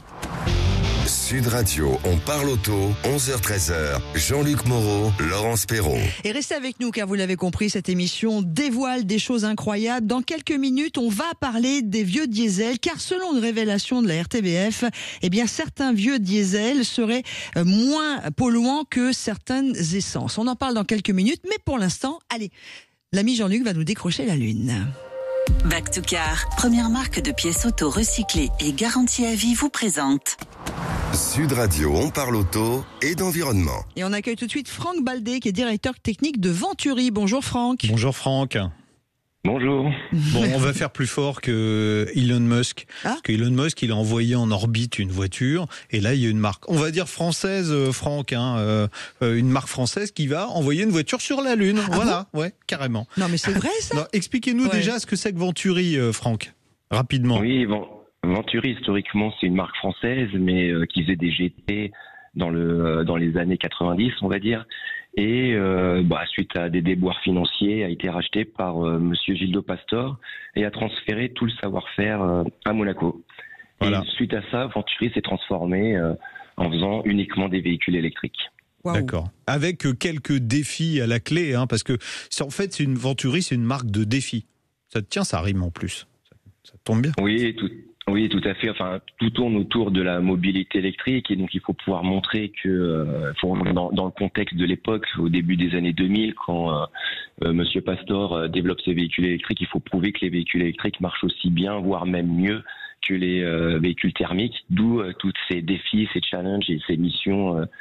Sud Radio, on parle auto, 11h-13h. Jean-Luc Moreau, Laurence Perrault. Et restez avec nous car vous l'avez compris, cette émission dévoile des choses incroyables. Dans quelques minutes, on va parler des vieux diesels car selon une révélation de la RTBF, eh bien certains vieux diesels seraient moins polluants que certaines essences. On en parle dans quelques minutes, mais pour l'instant, allez, l'ami Jean-Luc va nous décrocher la lune. Back to Car, première marque de pièces auto recyclées et garantie à vie, vous présente. Sud Radio, on parle auto et d'environnement. Et on accueille tout de suite Franck Baldé, qui est directeur technique de Venturi. Bonjour Franck. Bonjour Franck. Bonjour. Bon, on va faire plus fort que Elon Musk. Parce que Elon Musk, il a envoyé en orbite une voiture. Et là, il y a une marque, on va dire française, Franck, une marque française qui va envoyer une voiture sur la Lune. Ah voilà, bon ouais, carrément. Non, mais c'est vrai ça. Non, expliquez-nous déjà ce que c'est que Venturi, Franck, rapidement. Oui, bon, Venturi, historiquement, c'est une marque française, mais qui faisait des GT dans les années 90, on va dire. Et suite à des déboires financiers, a été racheté par Monsieur Gildo Pastor et a transféré tout le savoir-faire à Monaco. Voilà. Et suite à ça, Venturi s'est transformé en faisant uniquement des véhicules électriques. Wow. D'accord. Avec quelques défis à la clé, parce que en fait, Venturi, c'est une marque de défi. Ça rime en plus. Ça tombe bien. Oui, tout à fait. Enfin, tout tourne autour de la mobilité électrique et donc il faut pouvoir montrer que, dans le contexte de l'époque, au début des années 2000, quand Monsieur Pastor développe ses véhicules électriques, il faut prouver que les véhicules électriques marchent aussi bien, voire même mieux que les véhicules thermiques. D'où tous ces défis, ces challenges et ces missions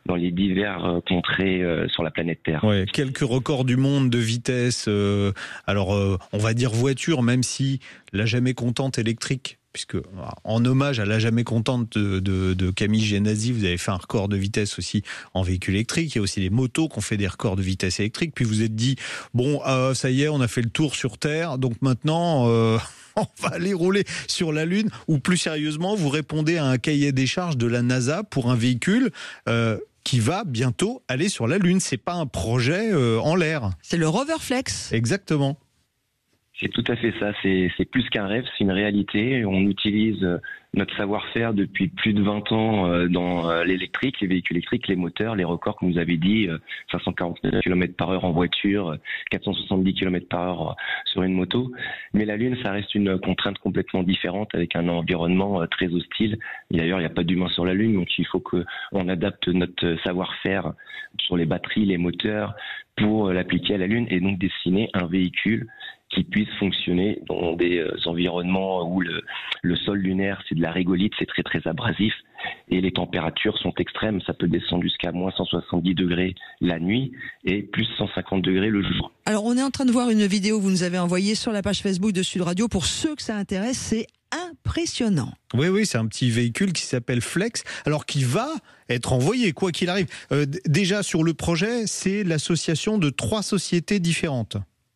dans les divers contrées sur la planète Terre. Ouais, quelques records du monde de vitesse. Alors, on va dire voiture, même si la jamais contente électrique, puisque en hommage à la jamais contente de Camille Genasi, vous avez fait un record de vitesse aussi en véhicule électrique. Il y a aussi les motos qui ont fait des records de vitesse électrique. Puis vous êtes dit, bon, ça y est, on a fait le tour sur Terre, donc maintenant, on va aller rouler sur la Lune. Ou plus sérieusement, vous répondez à un cahier des charges de la NASA pour un véhicule qui va bientôt aller sur la Lune. C'est pas un projet en l'air. C'est le Rover Flex. Exactement. C'est tout à fait ça, c'est plus qu'un rêve, c'est une réalité. On utilise notre savoir-faire depuis plus de 20 ans dans l'électrique, les véhicules électriques, les moteurs, les records que vous avez dit, 549 km/h en voiture, 470 km/h sur une moto. Mais la Lune, ça reste une contrainte complètement différente avec un environnement très hostile. Et d'ailleurs, il n'y a pas d'humain sur la Lune, donc il faut qu'on adapte notre savoir-faire sur les batteries, les moteurs, pour l'appliquer à la Lune et donc dessiner un véhicule qui puisse fonctionner dans des environnements où le sol lunaire, c'est de la régolithe, c'est très très abrasif et les températures sont extrêmes. Ça peut descendre jusqu'à moins 170 degrés la nuit et plus 150 degrés le jour. Alors on est en train de voir une vidéo que vous nous avez envoyée sur la page Facebook de Sud Radio. Pour ceux que ça intéresse, c'est impressionnant. Oui, c'est un petit véhicule qui s'appelle Flex, alors qui va être envoyé, quoi qu'il arrive. Déjà sur le projet, c'est l'association de 3 sociétés différentes.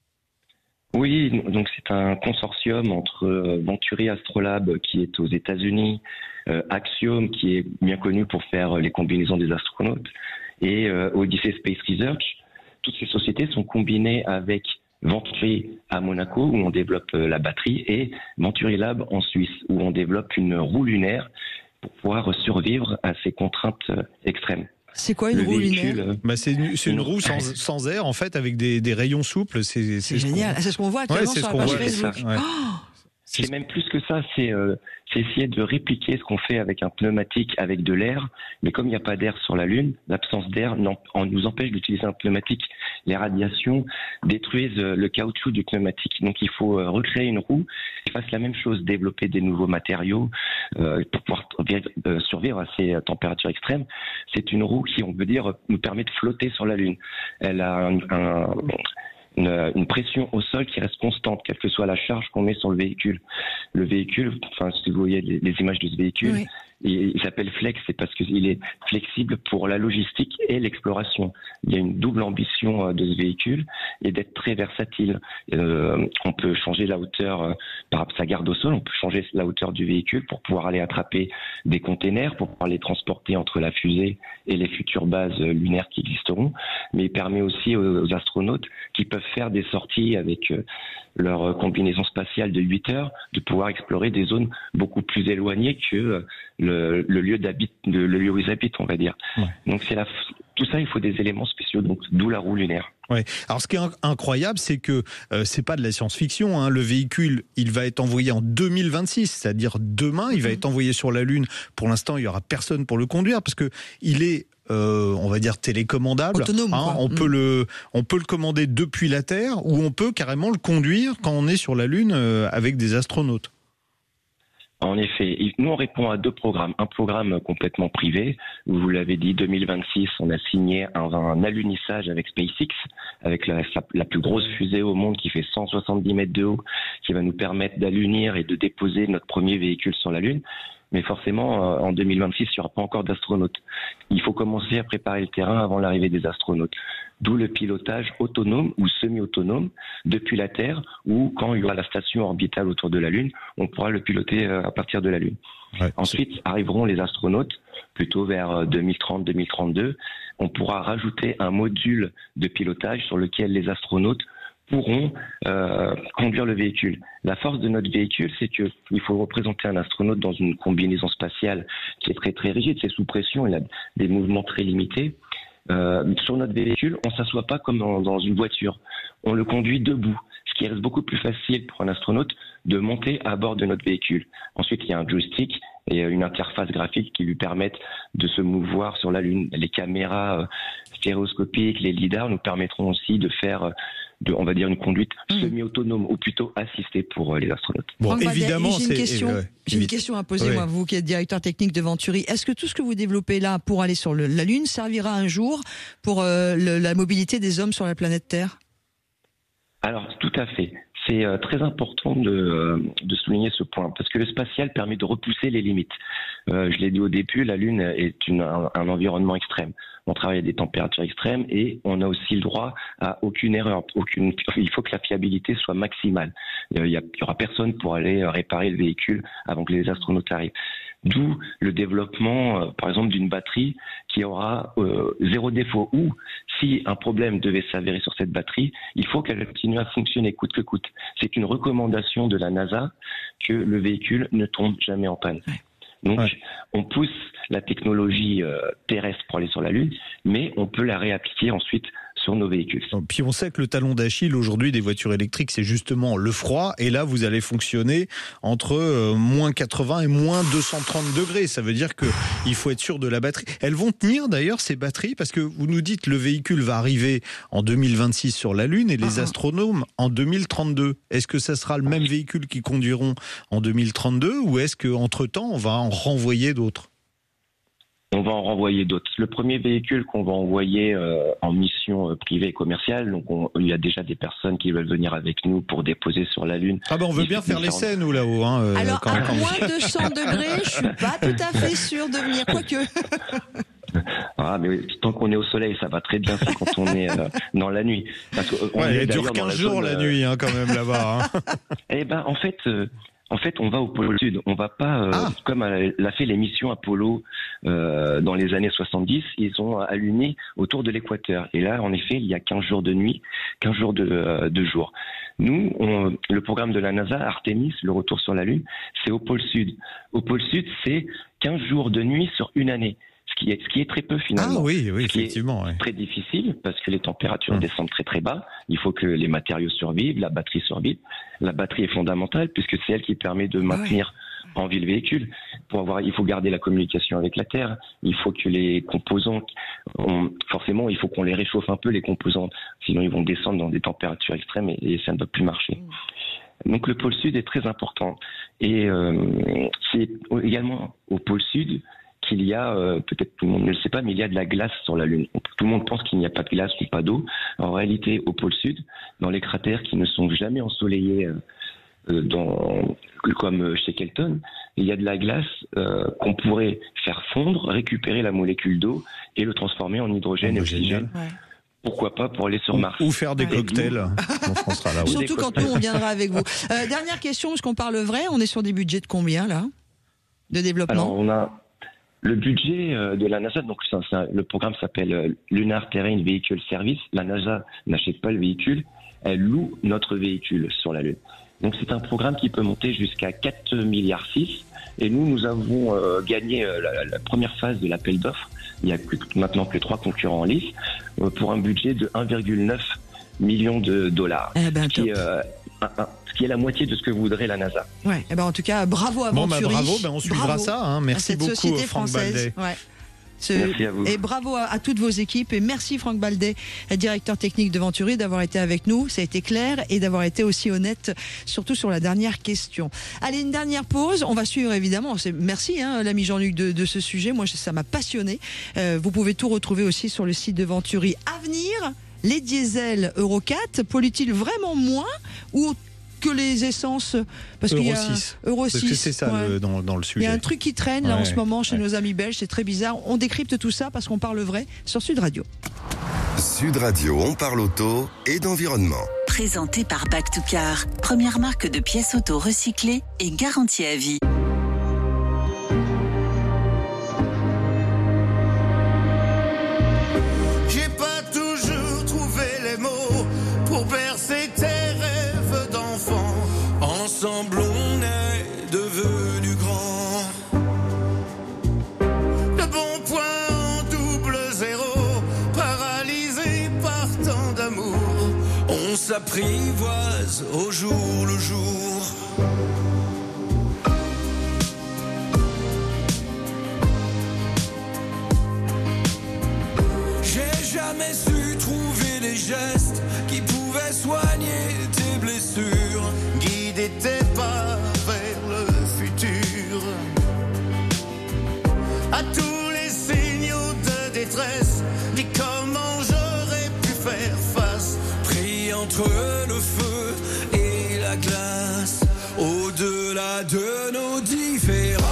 Oui, donc c'est un consortium entre Venturi Astrolab qui est aux États-Unis, Axiom qui est bien connu pour faire les combinaisons des astronautes et Odyssey Space Research. Toutes ces sociétés sont combinées avec Venturi à Monaco où on développe la batterie et Venturi Lab en Suisse où on développe une roue lunaire pour pouvoir survivre à ces contraintes extrêmes. C'est quoi une roue lunaire ? C'est une roue sans air en fait avec des rayons souples. C'est génial. C'est ce qu'on voit actuellement sur la page Facebook. C'est même plus que ça, c'est essayer de répliquer ce qu'on fait avec un pneumatique avec de l'air, mais comme il n'y a pas d'air sur la Lune, l'absence d'air nous empêche d'utiliser un pneumatique. Les radiations détruisent le caoutchouc du pneumatique. Donc il faut recréer une roue qui fasse la même chose, développer des nouveaux matériaux pour pouvoir survivre à ces températures extrêmes. C'est une roue qui, on peut dire, nous permet de flotter sur la Lune. Elle a une pression au sol qui reste constante, quelle que soit la charge qu'on met sur le véhicule. Le véhicule, si vous voyez les images de ce véhicule, oui. Il s'appelle Flex, c'est parce qu'il est flexible pour la logistique et l'exploration. Il y a une double ambition de ce véhicule et d'être très versatile. On peut changer la hauteur par sa garde au sol, on peut changer la hauteur du véhicule pour pouvoir aller attraper des containers, pour pouvoir les transporter entre la fusée et les futures bases lunaires qui existeront. Mais il permet aussi aux astronautes qui peuvent faire des sorties avec leur combinaison spatiale de 8 heures, de pouvoir explorer des zones beaucoup plus éloignées que le lieu où ils habitent, on va dire. Ouais. Donc tout ça, il faut des éléments spéciaux, donc d'où la roue lunaire. Ouais. Alors ce qui est incroyable, c'est que c'est pas de la science-fiction. Hein. Le véhicule, il va être envoyé en 2026, c'est-à-dire demain, il va être envoyé sur la Lune. Pour l'instant, il y aura personne pour le conduire parce que il est on va dire télécommandable. Autonome, on peut le commander depuis la Terre ou on peut carrément le conduire quand on est sur la Lune avec des astronautes. En effet, nous on répond à 2 programmes. Un programme complètement privé, où vous l'avez dit, 2026, on a signé un alunissage avec SpaceX, avec la plus grosse fusée au monde qui fait 170 mètres de haut, qui va nous permettre d'alunir et de déposer notre premier véhicule sur la Lune. Mais forcément, en 2026, il n'y aura pas encore d'astronautes. Il faut commencer à préparer le terrain avant l'arrivée des astronautes. D'où le pilotage autonome ou semi-autonome depuis la Terre, ou quand il y aura la station orbitale autour de la Lune, on pourra le piloter à partir de la Lune. Ouais. Ensuite, arriveront les astronautes, plutôt vers 2030-2032. On pourra rajouter un module de pilotage sur lequel les astronautes pourront conduire le véhicule. La force de notre véhicule, c'est qu'il faut représenter un astronaute dans une combinaison spatiale qui est très très rigide, c'est sous pression, il a des mouvements très limités. Sur notre véhicule, on ne s'assoit pas comme dans une voiture, on le conduit debout, ce qui reste beaucoup plus facile pour un astronaute de monter à bord de notre véhicule. Ensuite, il y a un joystick et une interface graphique qui lui permettent de se mouvoir sur la Lune. Les caméras stéréoscopiques, les lidars nous permettront aussi de faire on va dire une conduite semi-autonome ou plutôt assistée pour les astronautes. Bon, évidemment, j'ai une question à poser, moi, vous qui êtes directeur technique de Venturi. Est-ce que tout ce que vous développez là pour aller sur la Lune servira un jour pour la mobilité des hommes sur la planète Terre ? Alors, tout à fait. C'est très important de souligner ce point, parce que le spatial permet de repousser les limites. Je l'ai dit au début, la Lune est un environnement extrême. On travaille à des températures extrêmes et on a aussi le droit à aucune erreur. Il faut que la fiabilité soit maximale. Il y aura personne pour aller réparer le véhicule avant que les astronautes arrivent. D'où le développement, par exemple, d'une batterie qui aura 0 défaut. Ou si un problème devait s'avérer sur cette batterie, il faut qu'elle continue à fonctionner coûte que coûte. C'est une recommandation de la NASA que le véhicule ne tombe jamais en panne. Donc, on pousse la technologie terrestre pour aller sur la Lune, mais on peut la réappliquer ensuite sur nos véhicules. Puis on sait que le talon d'Achille aujourd'hui des voitures électriques, c'est justement le froid. Et là, vous allez fonctionner entre moins 80 et moins 230 degrés. Ça veut dire qu'il faut être sûr de la batterie. Elles vont tenir d'ailleurs ces batteries, parce que vous nous dites le véhicule va arriver en 2026 sur la Lune et les astronomes en 2032. Est-ce que ça sera le même véhicule qu'ils conduiront en 2032 ou est-ce qu'entre-temps, on va en renvoyer d'autres ? On va en renvoyer d'autres. Le premier véhicule qu'on va envoyer en mission privée et commerciale, donc il y a déjà des personnes qui veulent venir avec nous pour déposer sur la Lune. Ah ben on veut bien faire l'essai nous là-haut. Alors à moins de 100 degrés, je suis pas tout à fait sûr de venir, quoique. Ah mais tant qu'on est au soleil, ça va très bien, c'est quand on est dans la nuit. Parce que, elle dure 15 jours la nuit quand même là-bas. Eh ben en fait, on va au pôle sud. On va pas, comme l'a fait les missions Apollo dans les années 70, ils ont aligné autour de l'équateur. Et là, en effet, il y a 15 jours de nuit, 15 jours de jour. Nous, le programme de la NASA, Artemis, le retour sur la Lune, c'est au pôle sud. Au pôle sud, c'est 15 jours de nuit sur une année. Ce qui est très peu finalement. Ah oui, effectivement. C'est très difficile parce que les températures descendent très très bas. Il faut que les matériaux survivent, la batterie survive. La batterie est fondamentale puisque c'est elle qui permet de maintenir en vie le véhicule. Il faut garder la communication avec la Terre. Il faut que les composants, forcément, il faut qu'on les réchauffe un peu les composants, sinon ils vont descendre dans des températures extrêmes et ça ne va plus marcher. Donc le pôle sud est très important et c'est également au pôle sud qu'il y a, peut-être tout le monde ne le sait pas, mais il y a de la glace sur la Lune. Tout le monde pense qu'il n'y a pas de glace ou pas d'eau. En réalité, au pôle sud, dans les cratères qui ne sont jamais ensoleillés comme chez Kelton, il y a de la glace qu'on pourrait faire fondre, récupérer la molécule d'eau et le transformer en hydrogène et oxygène. Ouais. Pourquoi pas pour aller sur Mars. Ou faire des cocktails. On sera là. Surtout quand nous, on viendra avec vous. Dernière question, parce qu'on parle vrai, on est sur des budgets de combien là, de développement? Alors on a le budget de la NASA, donc le programme s'appelle Lunar Terrain Vehicle Service. La NASA n'achète pas le véhicule, elle loue notre véhicule sur la Lune. Donc c'est un programme qui peut monter jusqu'à 4,6 milliards. Et nous avons gagné la première phase de l'appel d'offres. Il y a maintenant que 3 concurrents en lice pour un budget de 1,9 million de dollars. Ce qui est la moitié de ce que voudrait la NASA. Ouais, en tout cas, bravo à Venturi. Bravo, on suivra ça. Merci beaucoup, Franck Baldet. Merci à vous. Et bravo à toutes vos équipes. Et merci Franck Baldet, directeur technique de Venturi, d'avoir été avec nous. Ça a été clair et d'avoir été aussi honnête, surtout sur la dernière question. Allez, une dernière pause. On va suivre évidemment. Merci, l'ami Jean-Luc, de ce sujet. Moi, ça m'a passionné. Vous pouvez tout retrouver aussi sur le site de Venturi. Avenir, les diesels Euro 4 polluent-ils vraiment moins ou que les essences, parce qu'il y a Euro 6. Parce que c'est ça dans le sujet. Il y a un truc qui traîne là en ce moment chez nos amis belges, c'est très bizarre. On décrypte tout ça parce qu'on parle vrai sur Sud Radio. Sud Radio, on parle auto et d'environnement. Présenté par Back to Car, première marque de pièces auto recyclées et garantie à vie. J'ai pas toujours trouvé les mots pour percer tes rêves d'enfant. Ensemble on est devenu grand. Le bon point en double zéro, paralysé par tant d'amour. On s'apprivoise au jour le jour. geste qui pouvait soigner tes blessures, guider tes pas vers le futur. À tous les signaux de détresse, dis comment j'aurais pu faire face. Pris entre le feu et la glace, au-delà de nos différences.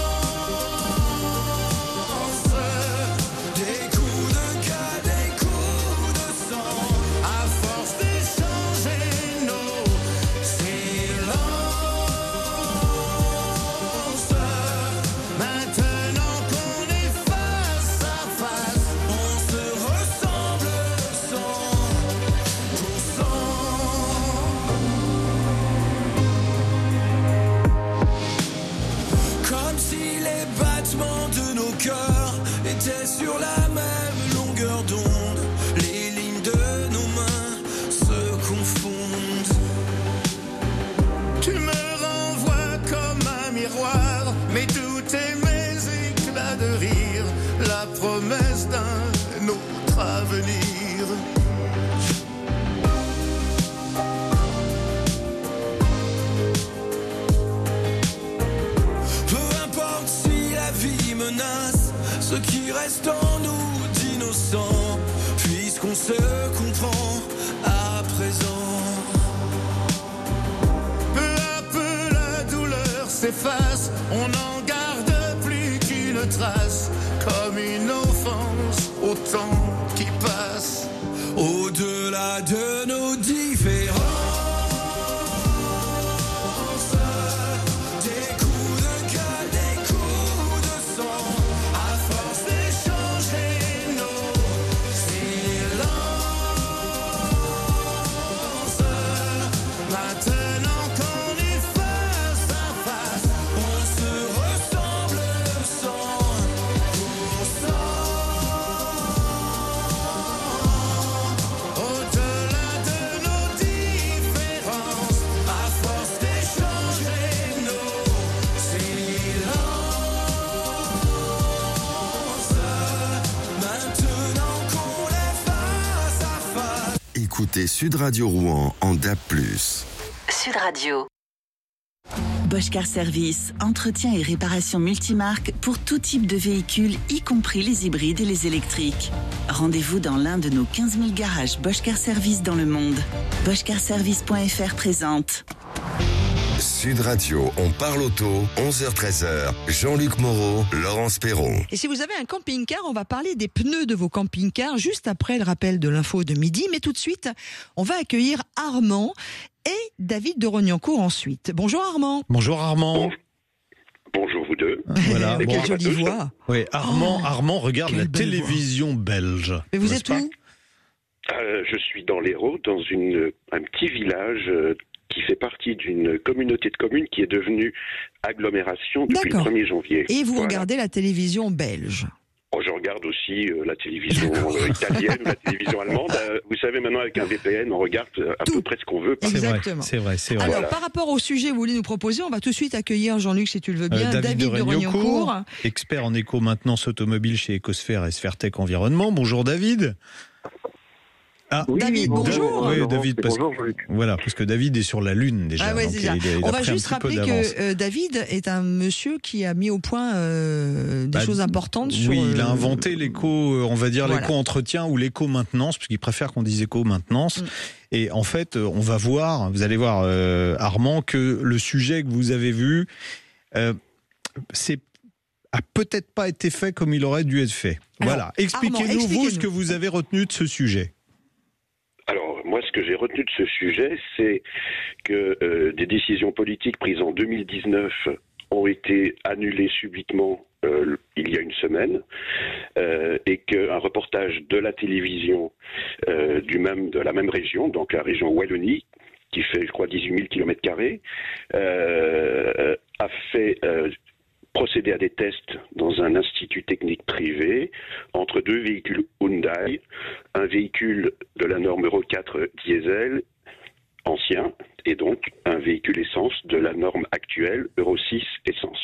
Sur la même longueur d'onde, les lignes de nos mains se confondent. Tu me renvoies comme un miroir, mais tout est mes éclats de rire, la promesse d'un autre avenir. Peu importe si la vie menace ce qui reste en nous d'innocent, puisqu'on se comprend à présent. Peu à peu la douleur s'efface, on n'en garde plus qu'une trace, comme une offense au temps qui passe, au-delà de nos différences. Écoutez Sud Radio Rouen en DAB+. Sud Radio. Bosch Car Service, entretien et réparation multimarque pour tout type de véhicules, y compris les hybrides et les électriques. Rendez-vous dans l'un de nos 15 000 garages Bosch Car Service dans le monde. BoschCarService.fr présente. Sud Radio, on parle auto, 11h-13h. Jean-Luc Moreau, Laurence Perron. Et si vous avez un camping-car, on va parler des pneus de vos camping-cars juste après le rappel de l'info de midi. Mais tout de suite, on va accueillir Armand et David de Rognancourt ensuite. Bonjour Armand. Bonjour Armand. Bonjour vous deux. Voilà. Quelle jolie voix. Oui, Armand regarde la télévision belge. Mais vous êtes où ? Je suis dans l'Hérault, dans un petit village qui fait partie d'une communauté de communes qui est devenue agglomération depuis le 1er janvier. Et vous regardez la télévision belge ? Je regarde aussi la télévision italienne, la télévision allemande. Vous savez, maintenant, avec un VPN, on regarde à peu près ce qu'on veut. Exactement. C'est vrai. Alors, voilà. Par rapport au sujet que vous voulez nous proposer, on va tout de suite accueillir, Jean-Luc, si tu le veux bien, David de Rognancourt. Expert en éco-maintenance automobile chez Ecosphère et Sphèrtech Environnement. Bonjour David. Ah, oui, David, bonjour. Oui, David, parce que David est sur la Lune déjà. Ah ouais, on va juste rappeler que David est un monsieur qui a mis au point des choses importantes. Oui, il a inventé l'éco, on va dire l'éco-entretien ou l'éco-maintenance, parce qu'il préfère qu'on dise éco-maintenance. Et en fait, on va voir, vous allez voir, Armand, que le sujet que vous avez vu, a peut-être pas été fait comme il aurait dû être fait. Alors, voilà. Expliquez-nous, vous, ce que vous avez retenu de ce sujet. Alors, moi, ce que j'ai retenu de ce sujet, c'est que des décisions politiques prises en 2019 ont été annulées subitement il y a une semaine, et qu'un reportage de la télévision de la même région, donc la région Wallonie, qui fait, je crois, 18 000 km², a fait procéder à des tests dans un institut technique privé entre deux véhicules Hyundai, un véhicule de la norme Euro 4 diesel ancien et donc un véhicule essence de la norme actuelle Euro 6 essence.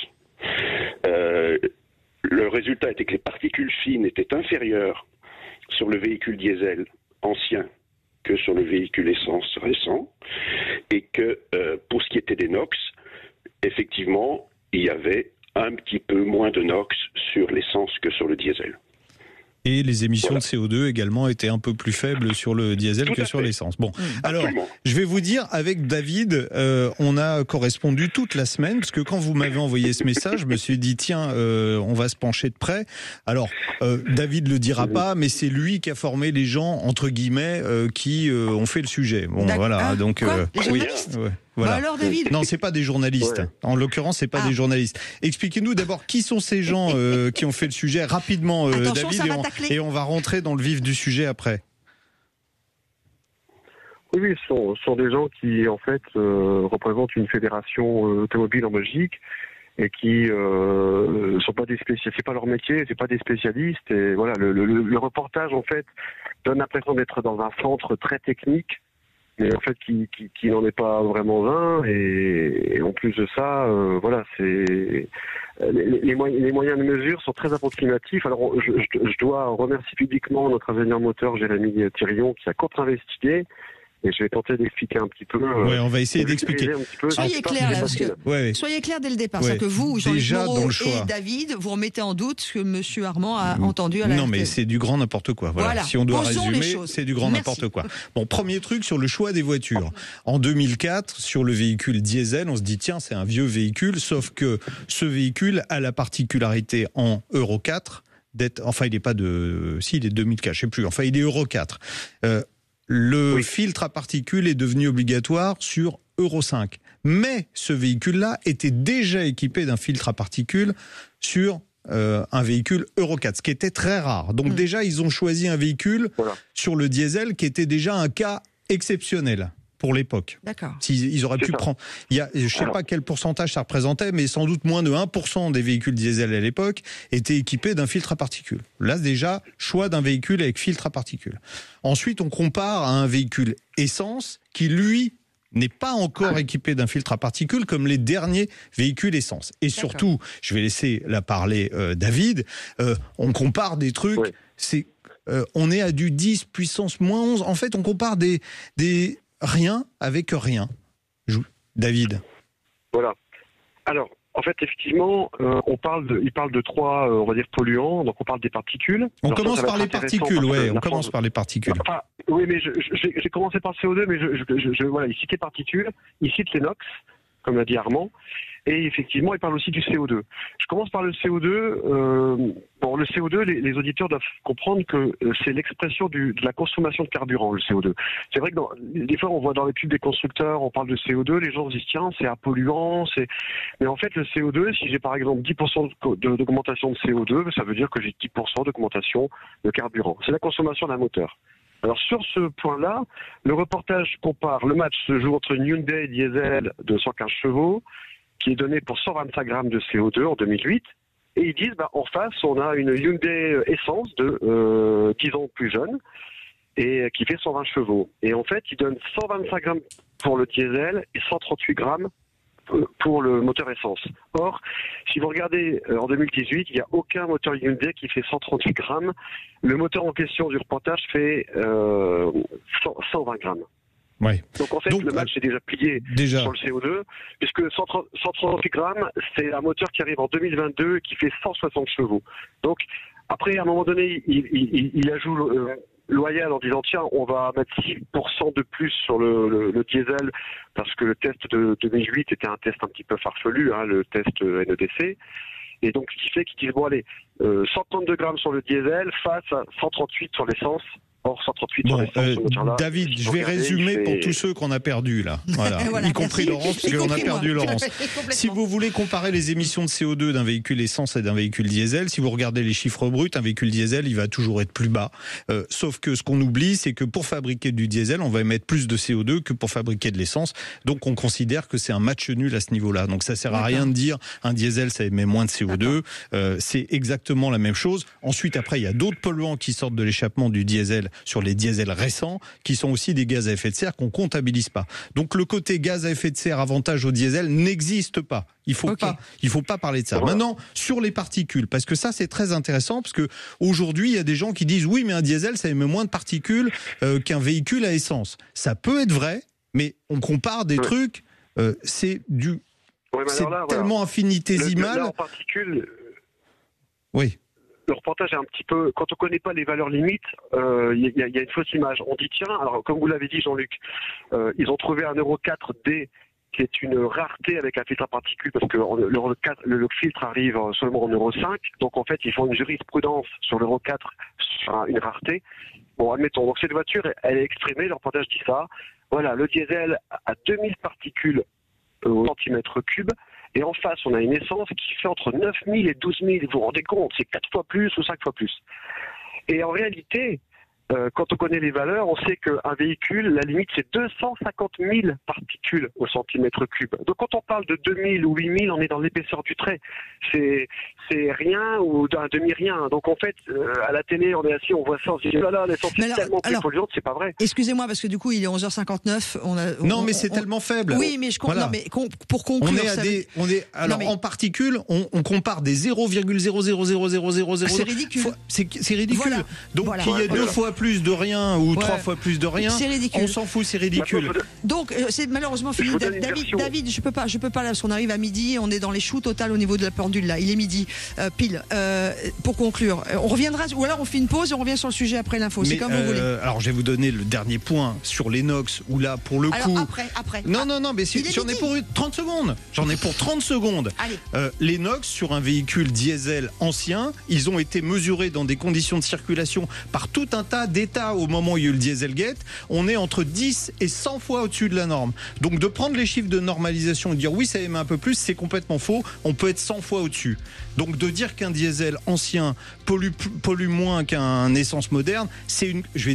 Le résultat était que les particules fines étaient inférieures sur le véhicule diesel ancien que sur le véhicule essence récent, et que pour ce qui était des NOx, effectivement, il y avait un petit peu moins de NOx sur l'essence que sur le diesel. Et les émissions de CO2 également étaient un peu plus faibles sur le diesel que sur l'essence. Bon, alors, je vais vous dire, avec David, on a correspondu toute la semaine, parce que quand vous m'avez envoyé ce message, je me suis dit, tiens, on va se pencher de près. Alors, David le dira pas, mais c'est lui qui a formé les gens, entre guillemets, qui ont fait le sujet. Bon, voilà, donc... Les journalistes Voilà. Bah alors, David. Non, c'est pas des journalistes. Ouais. En l'occurrence, c'est pas des journalistes. Expliquez-nous d'abord qui sont ces gens qui ont fait le sujet rapidement, David, et on va rentrer dans le vif du sujet après. Oui, ce sont des gens qui, en fait, représentent une fédération automobile en Belgique et qui sont pas des spécialistes. C'est pas leur métier, c'est pas des spécialistes. Et voilà, le reportage, en fait, donne l'impression d'être dans un centre très technique, mais en fait qui n'en est pas vraiment un, et en plus de ça, voilà, c'est les moyens de mesure sont très approximatifs. Alors je dois remercier publiquement notre ingénieur moteur Jérémy Thirion qui a contre-investigué. Et je vais tenter d'expliquer un petit peu. Ouais, on va essayer d'expliquer. Soyez clair là, parce que soyez clair dès le départ, c'est que vous, Jean-Luc Moreau et David, vous remettez en doute ce que Monsieur Armand a entendu à la Non, mais c'est du grand n'importe quoi. Voilà. Si on doit résumer, c'est du grand n'importe quoi. Bon, premier truc sur le choix des voitures. En 2004, sur le véhicule diesel, on se dit tiens, c'est un vieux véhicule, sauf que ce véhicule a la particularité en Euro 4 d'être, enfin, il n'est pas de, si, il est 2004, je sais plus. Enfin, il est Euro 4. Le filtre à particules est devenu obligatoire sur Euro 5. Mais ce véhicule-là était déjà équipé d'un filtre à particules sur un véhicule Euro 4, ce qui était très rare. Donc déjà, ils ont choisi un véhicule sur le diesel qui était déjà un cas exceptionnel pour l'époque. D'accord. Ils auraient pu prendre... je ne sais pas quel pourcentage ça représentait, mais sans doute moins de 1% des véhicules diesel à l'époque étaient équipés d'un filtre à particules. Là, déjà, choix d'un véhicule avec filtre à particules. Ensuite, on compare à un véhicule essence qui, lui, n'est pas encore équipé d'un filtre à particules comme les derniers véhicules essence. Et surtout, je vais laisser la parler David, on compare des trucs... on est à du 10 puissance moins 11. En fait, on compare des rien avec rien. David. Voilà. Alors, en fait, effectivement, il parle de trois, on va dire, polluants. Donc, on parle des particules. On commence par les particules, on commence par les particules. Enfin, oui, mais j'ai commencé par le CO2, mais voilà, il cite les particules, il cite les NOx, comme l'a dit Armand. Et effectivement, il parle aussi du CO2. Je commence par le CO2. Le CO2, les auditeurs doivent comprendre que c'est l'expression de la consommation de carburant, le CO2. C'est vrai que des fois, on voit dans les pubs des constructeurs, on parle de CO2, les gens se disent tiens, c'est un polluant. Mais en fait, le CO2, si j'ai par exemple 10% d'augmentation de CO2, ça veut dire que j'ai 10% d'augmentation de carburant. C'est la consommation d'un moteur. Alors sur ce point-là, le reportage compare le match se joue entre une Hyundai diesel de 115 chevaux, qui est donné pour 125 grammes de CO2 en 2008, et ils disent, en face, on a une Hyundai essence de 10 ans plus jeune, et qui fait 120 chevaux. Et en fait, ils donnent 125 grammes pour le diesel et 138 grammes pour le moteur essence. Or, si vous regardez en 2018, il n'y a aucun moteur Hyundai qui fait 138 grammes. Le moteur en question du reportage fait 120 grammes. Ouais. Donc en fait, le match est déjà plié sur le CO2, puisque 138 grammes, c'est un moteur qui arrive en 2022 et qui fait 160 chevaux. Donc après, à un moment donné, il ajoute loyal en disant tiens, on va mettre 6% de plus sur le diesel, parce que le test de 2008 était un test un petit peu farfelu, le test NEDC. Et donc, ce qui fait qu'ils disent, bon allez, 132 grammes sur le diesel face à 138 sur l'essence. Or, 138 sur l'essence. David, je vais résumer pour tous ceux qu'on a perdus là. Voilà. Y compris Laurence, parce qu'on a perdu Laurence. Si vous voulez comparer les émissions de CO2 d'un véhicule essence et d'un véhicule diesel, si vous regardez les chiffres bruts, un véhicule diesel, il va toujours être plus bas. Sauf que ce qu'on oublie, c'est que pour fabriquer du diesel, on va émettre plus de CO2 que pour fabriquer de l'essence. Donc, on considère que c'est un match nul à ce niveau-là. Donc, ça sert à rien de dire un diesel, ça émet moins de CO2. C'est exactement la même chose. Ensuite, après, il y a d'autres polluants qui sortent de l'échappement du diesel diesels récents, qui sont aussi des gaz à effet de serre qu'on comptabilise pas. Donc le côté gaz à effet de serre avantage au diesel n'existe pas. Il faut pas parler de ça. Maintenant, sur les particules, parce que ça c'est très intéressant, parce que aujourd'hui il y a des gens qui disent oui, mais un diesel ça émet moins de particules qu'un véhicule à essence. Ça peut être vrai, mais on compare des trucs, c'est tellement infinitésimal. En particules. Oui. Le reportage est un petit peu, quand on connaît pas les valeurs limites, il y a une fausse image. On dit tiens, alors comme vous l'avez dit Jean-Luc, ils ont trouvé un Euro 4D qui est une rareté avec un filtre à particules parce que le filtre arrive seulement en Euro 5. Donc en fait, ils font une jurisprudence sur l'Euro 4 sur une rareté. Bon, admettons. Donc cette voiture, elle est exprimée. Le reportage dit ça. Voilà, le diesel a 2000 particules au centimètre cube. Et en face, on a une essence qui fait entre 9000 et 12000. Vous vous rendez compte, c'est 4 fois plus ou 5 fois plus. Et en réalité, quand on connaît les valeurs, on sait qu'un véhicule, la limite, c'est 250 000 particules au centimètre cube. Donc quand on parle de 2000 ou 8000, on est dans l'épaisseur du trait. C'est rien ou d'un demi-rien. Donc en fait, à la télé, on est assis, on voit ça, on se dit, oh là là, l'essence est tellement plus polluante, c'est pas vrai. Excusez-moi, parce que du coup, il est 11h59. Non, mais c'est tellement faible. Oui, mais je comprends. Non, mais pour conclure, en particules, on compare des 0,000000. C'est ridicule. C'est ridicule. Voilà. Donc il y a 2 fois plus de rien ou 3 fois plus de rien. C'est ridicule. On s'en fout, c'est ridicule. Donc c'est malheureusement fini. David, je peux pas là, parce qu'on arrive à midi, on est dans les choux total au niveau de la pendule là. Il est midi pile. Pour conclure, on reviendra ou alors on fait une pause et on revient sur le sujet après l'info. C'est comme vous voulez. Alors je vais vous donner le dernier point sur les NOx où là pour le coup. Après. Non, mais j'en ai pour 30 secondes. J'en ai pour 30 secondes. Allez. Les NOx sur un véhicule diesel ancien, ils ont été mesurés dans des conditions de circulation par tout un tas d'états au moment où il y a eu le Dieselgate. On est entre 10 et 100 fois au-dessus de la norme. Donc de prendre les chiffres de normalisation et de dire oui, ça émet un peu plus, c'est complètement faux. On peut être 100 fois au-dessus. Donc de dire qu'un diesel ancien pollue moins qu'un essence moderne, c'est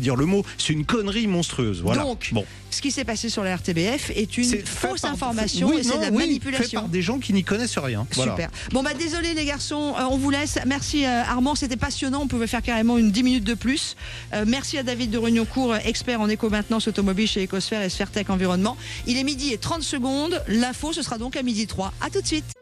une connerie monstrueuse. Voilà. Donc, ce qui s'est passé sur la RTBF est une fausse information et c'est de la manipulation. Fait par des gens qui n'y connaissent rien. Voilà. Super. Bon désolé les garçons, on vous laisse. Merci Armand, c'était passionnant. On pouvait faire carrément une 10 minutes de plus. Merci à David de Regnoncourt, expert en éco-maintenance automobile chez Ecosphère et Sphère Tech Environnement. Il est midi et 30 secondes. L'info, ce sera donc à midi 3. À tout de suite.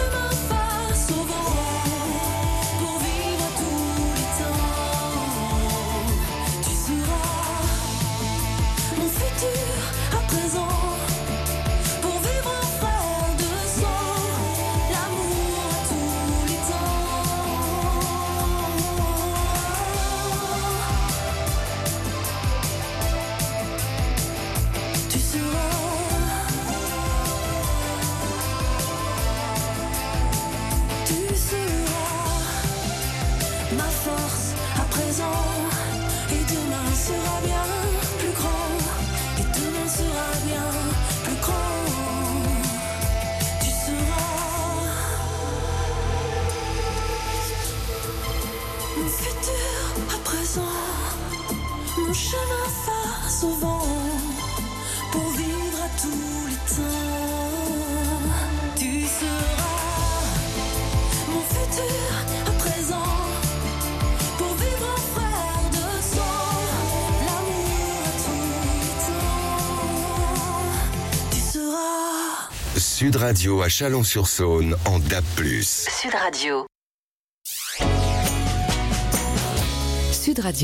chemin face au vent pour vivre tous les temps. présent. Et demain sera bien plus grand. Et demain sera bien plus grand. Tu seras mon futur à présent. Mon chemin face au vent. Pour vivre à tous les temps. Tu seras mon futur à présent. Pour vivre en frère de sang. L'amour à tous les temps. Tu seras Sud Radio à Chalon-sur-Saône en DAB+. Sud Radio. Sud Radio.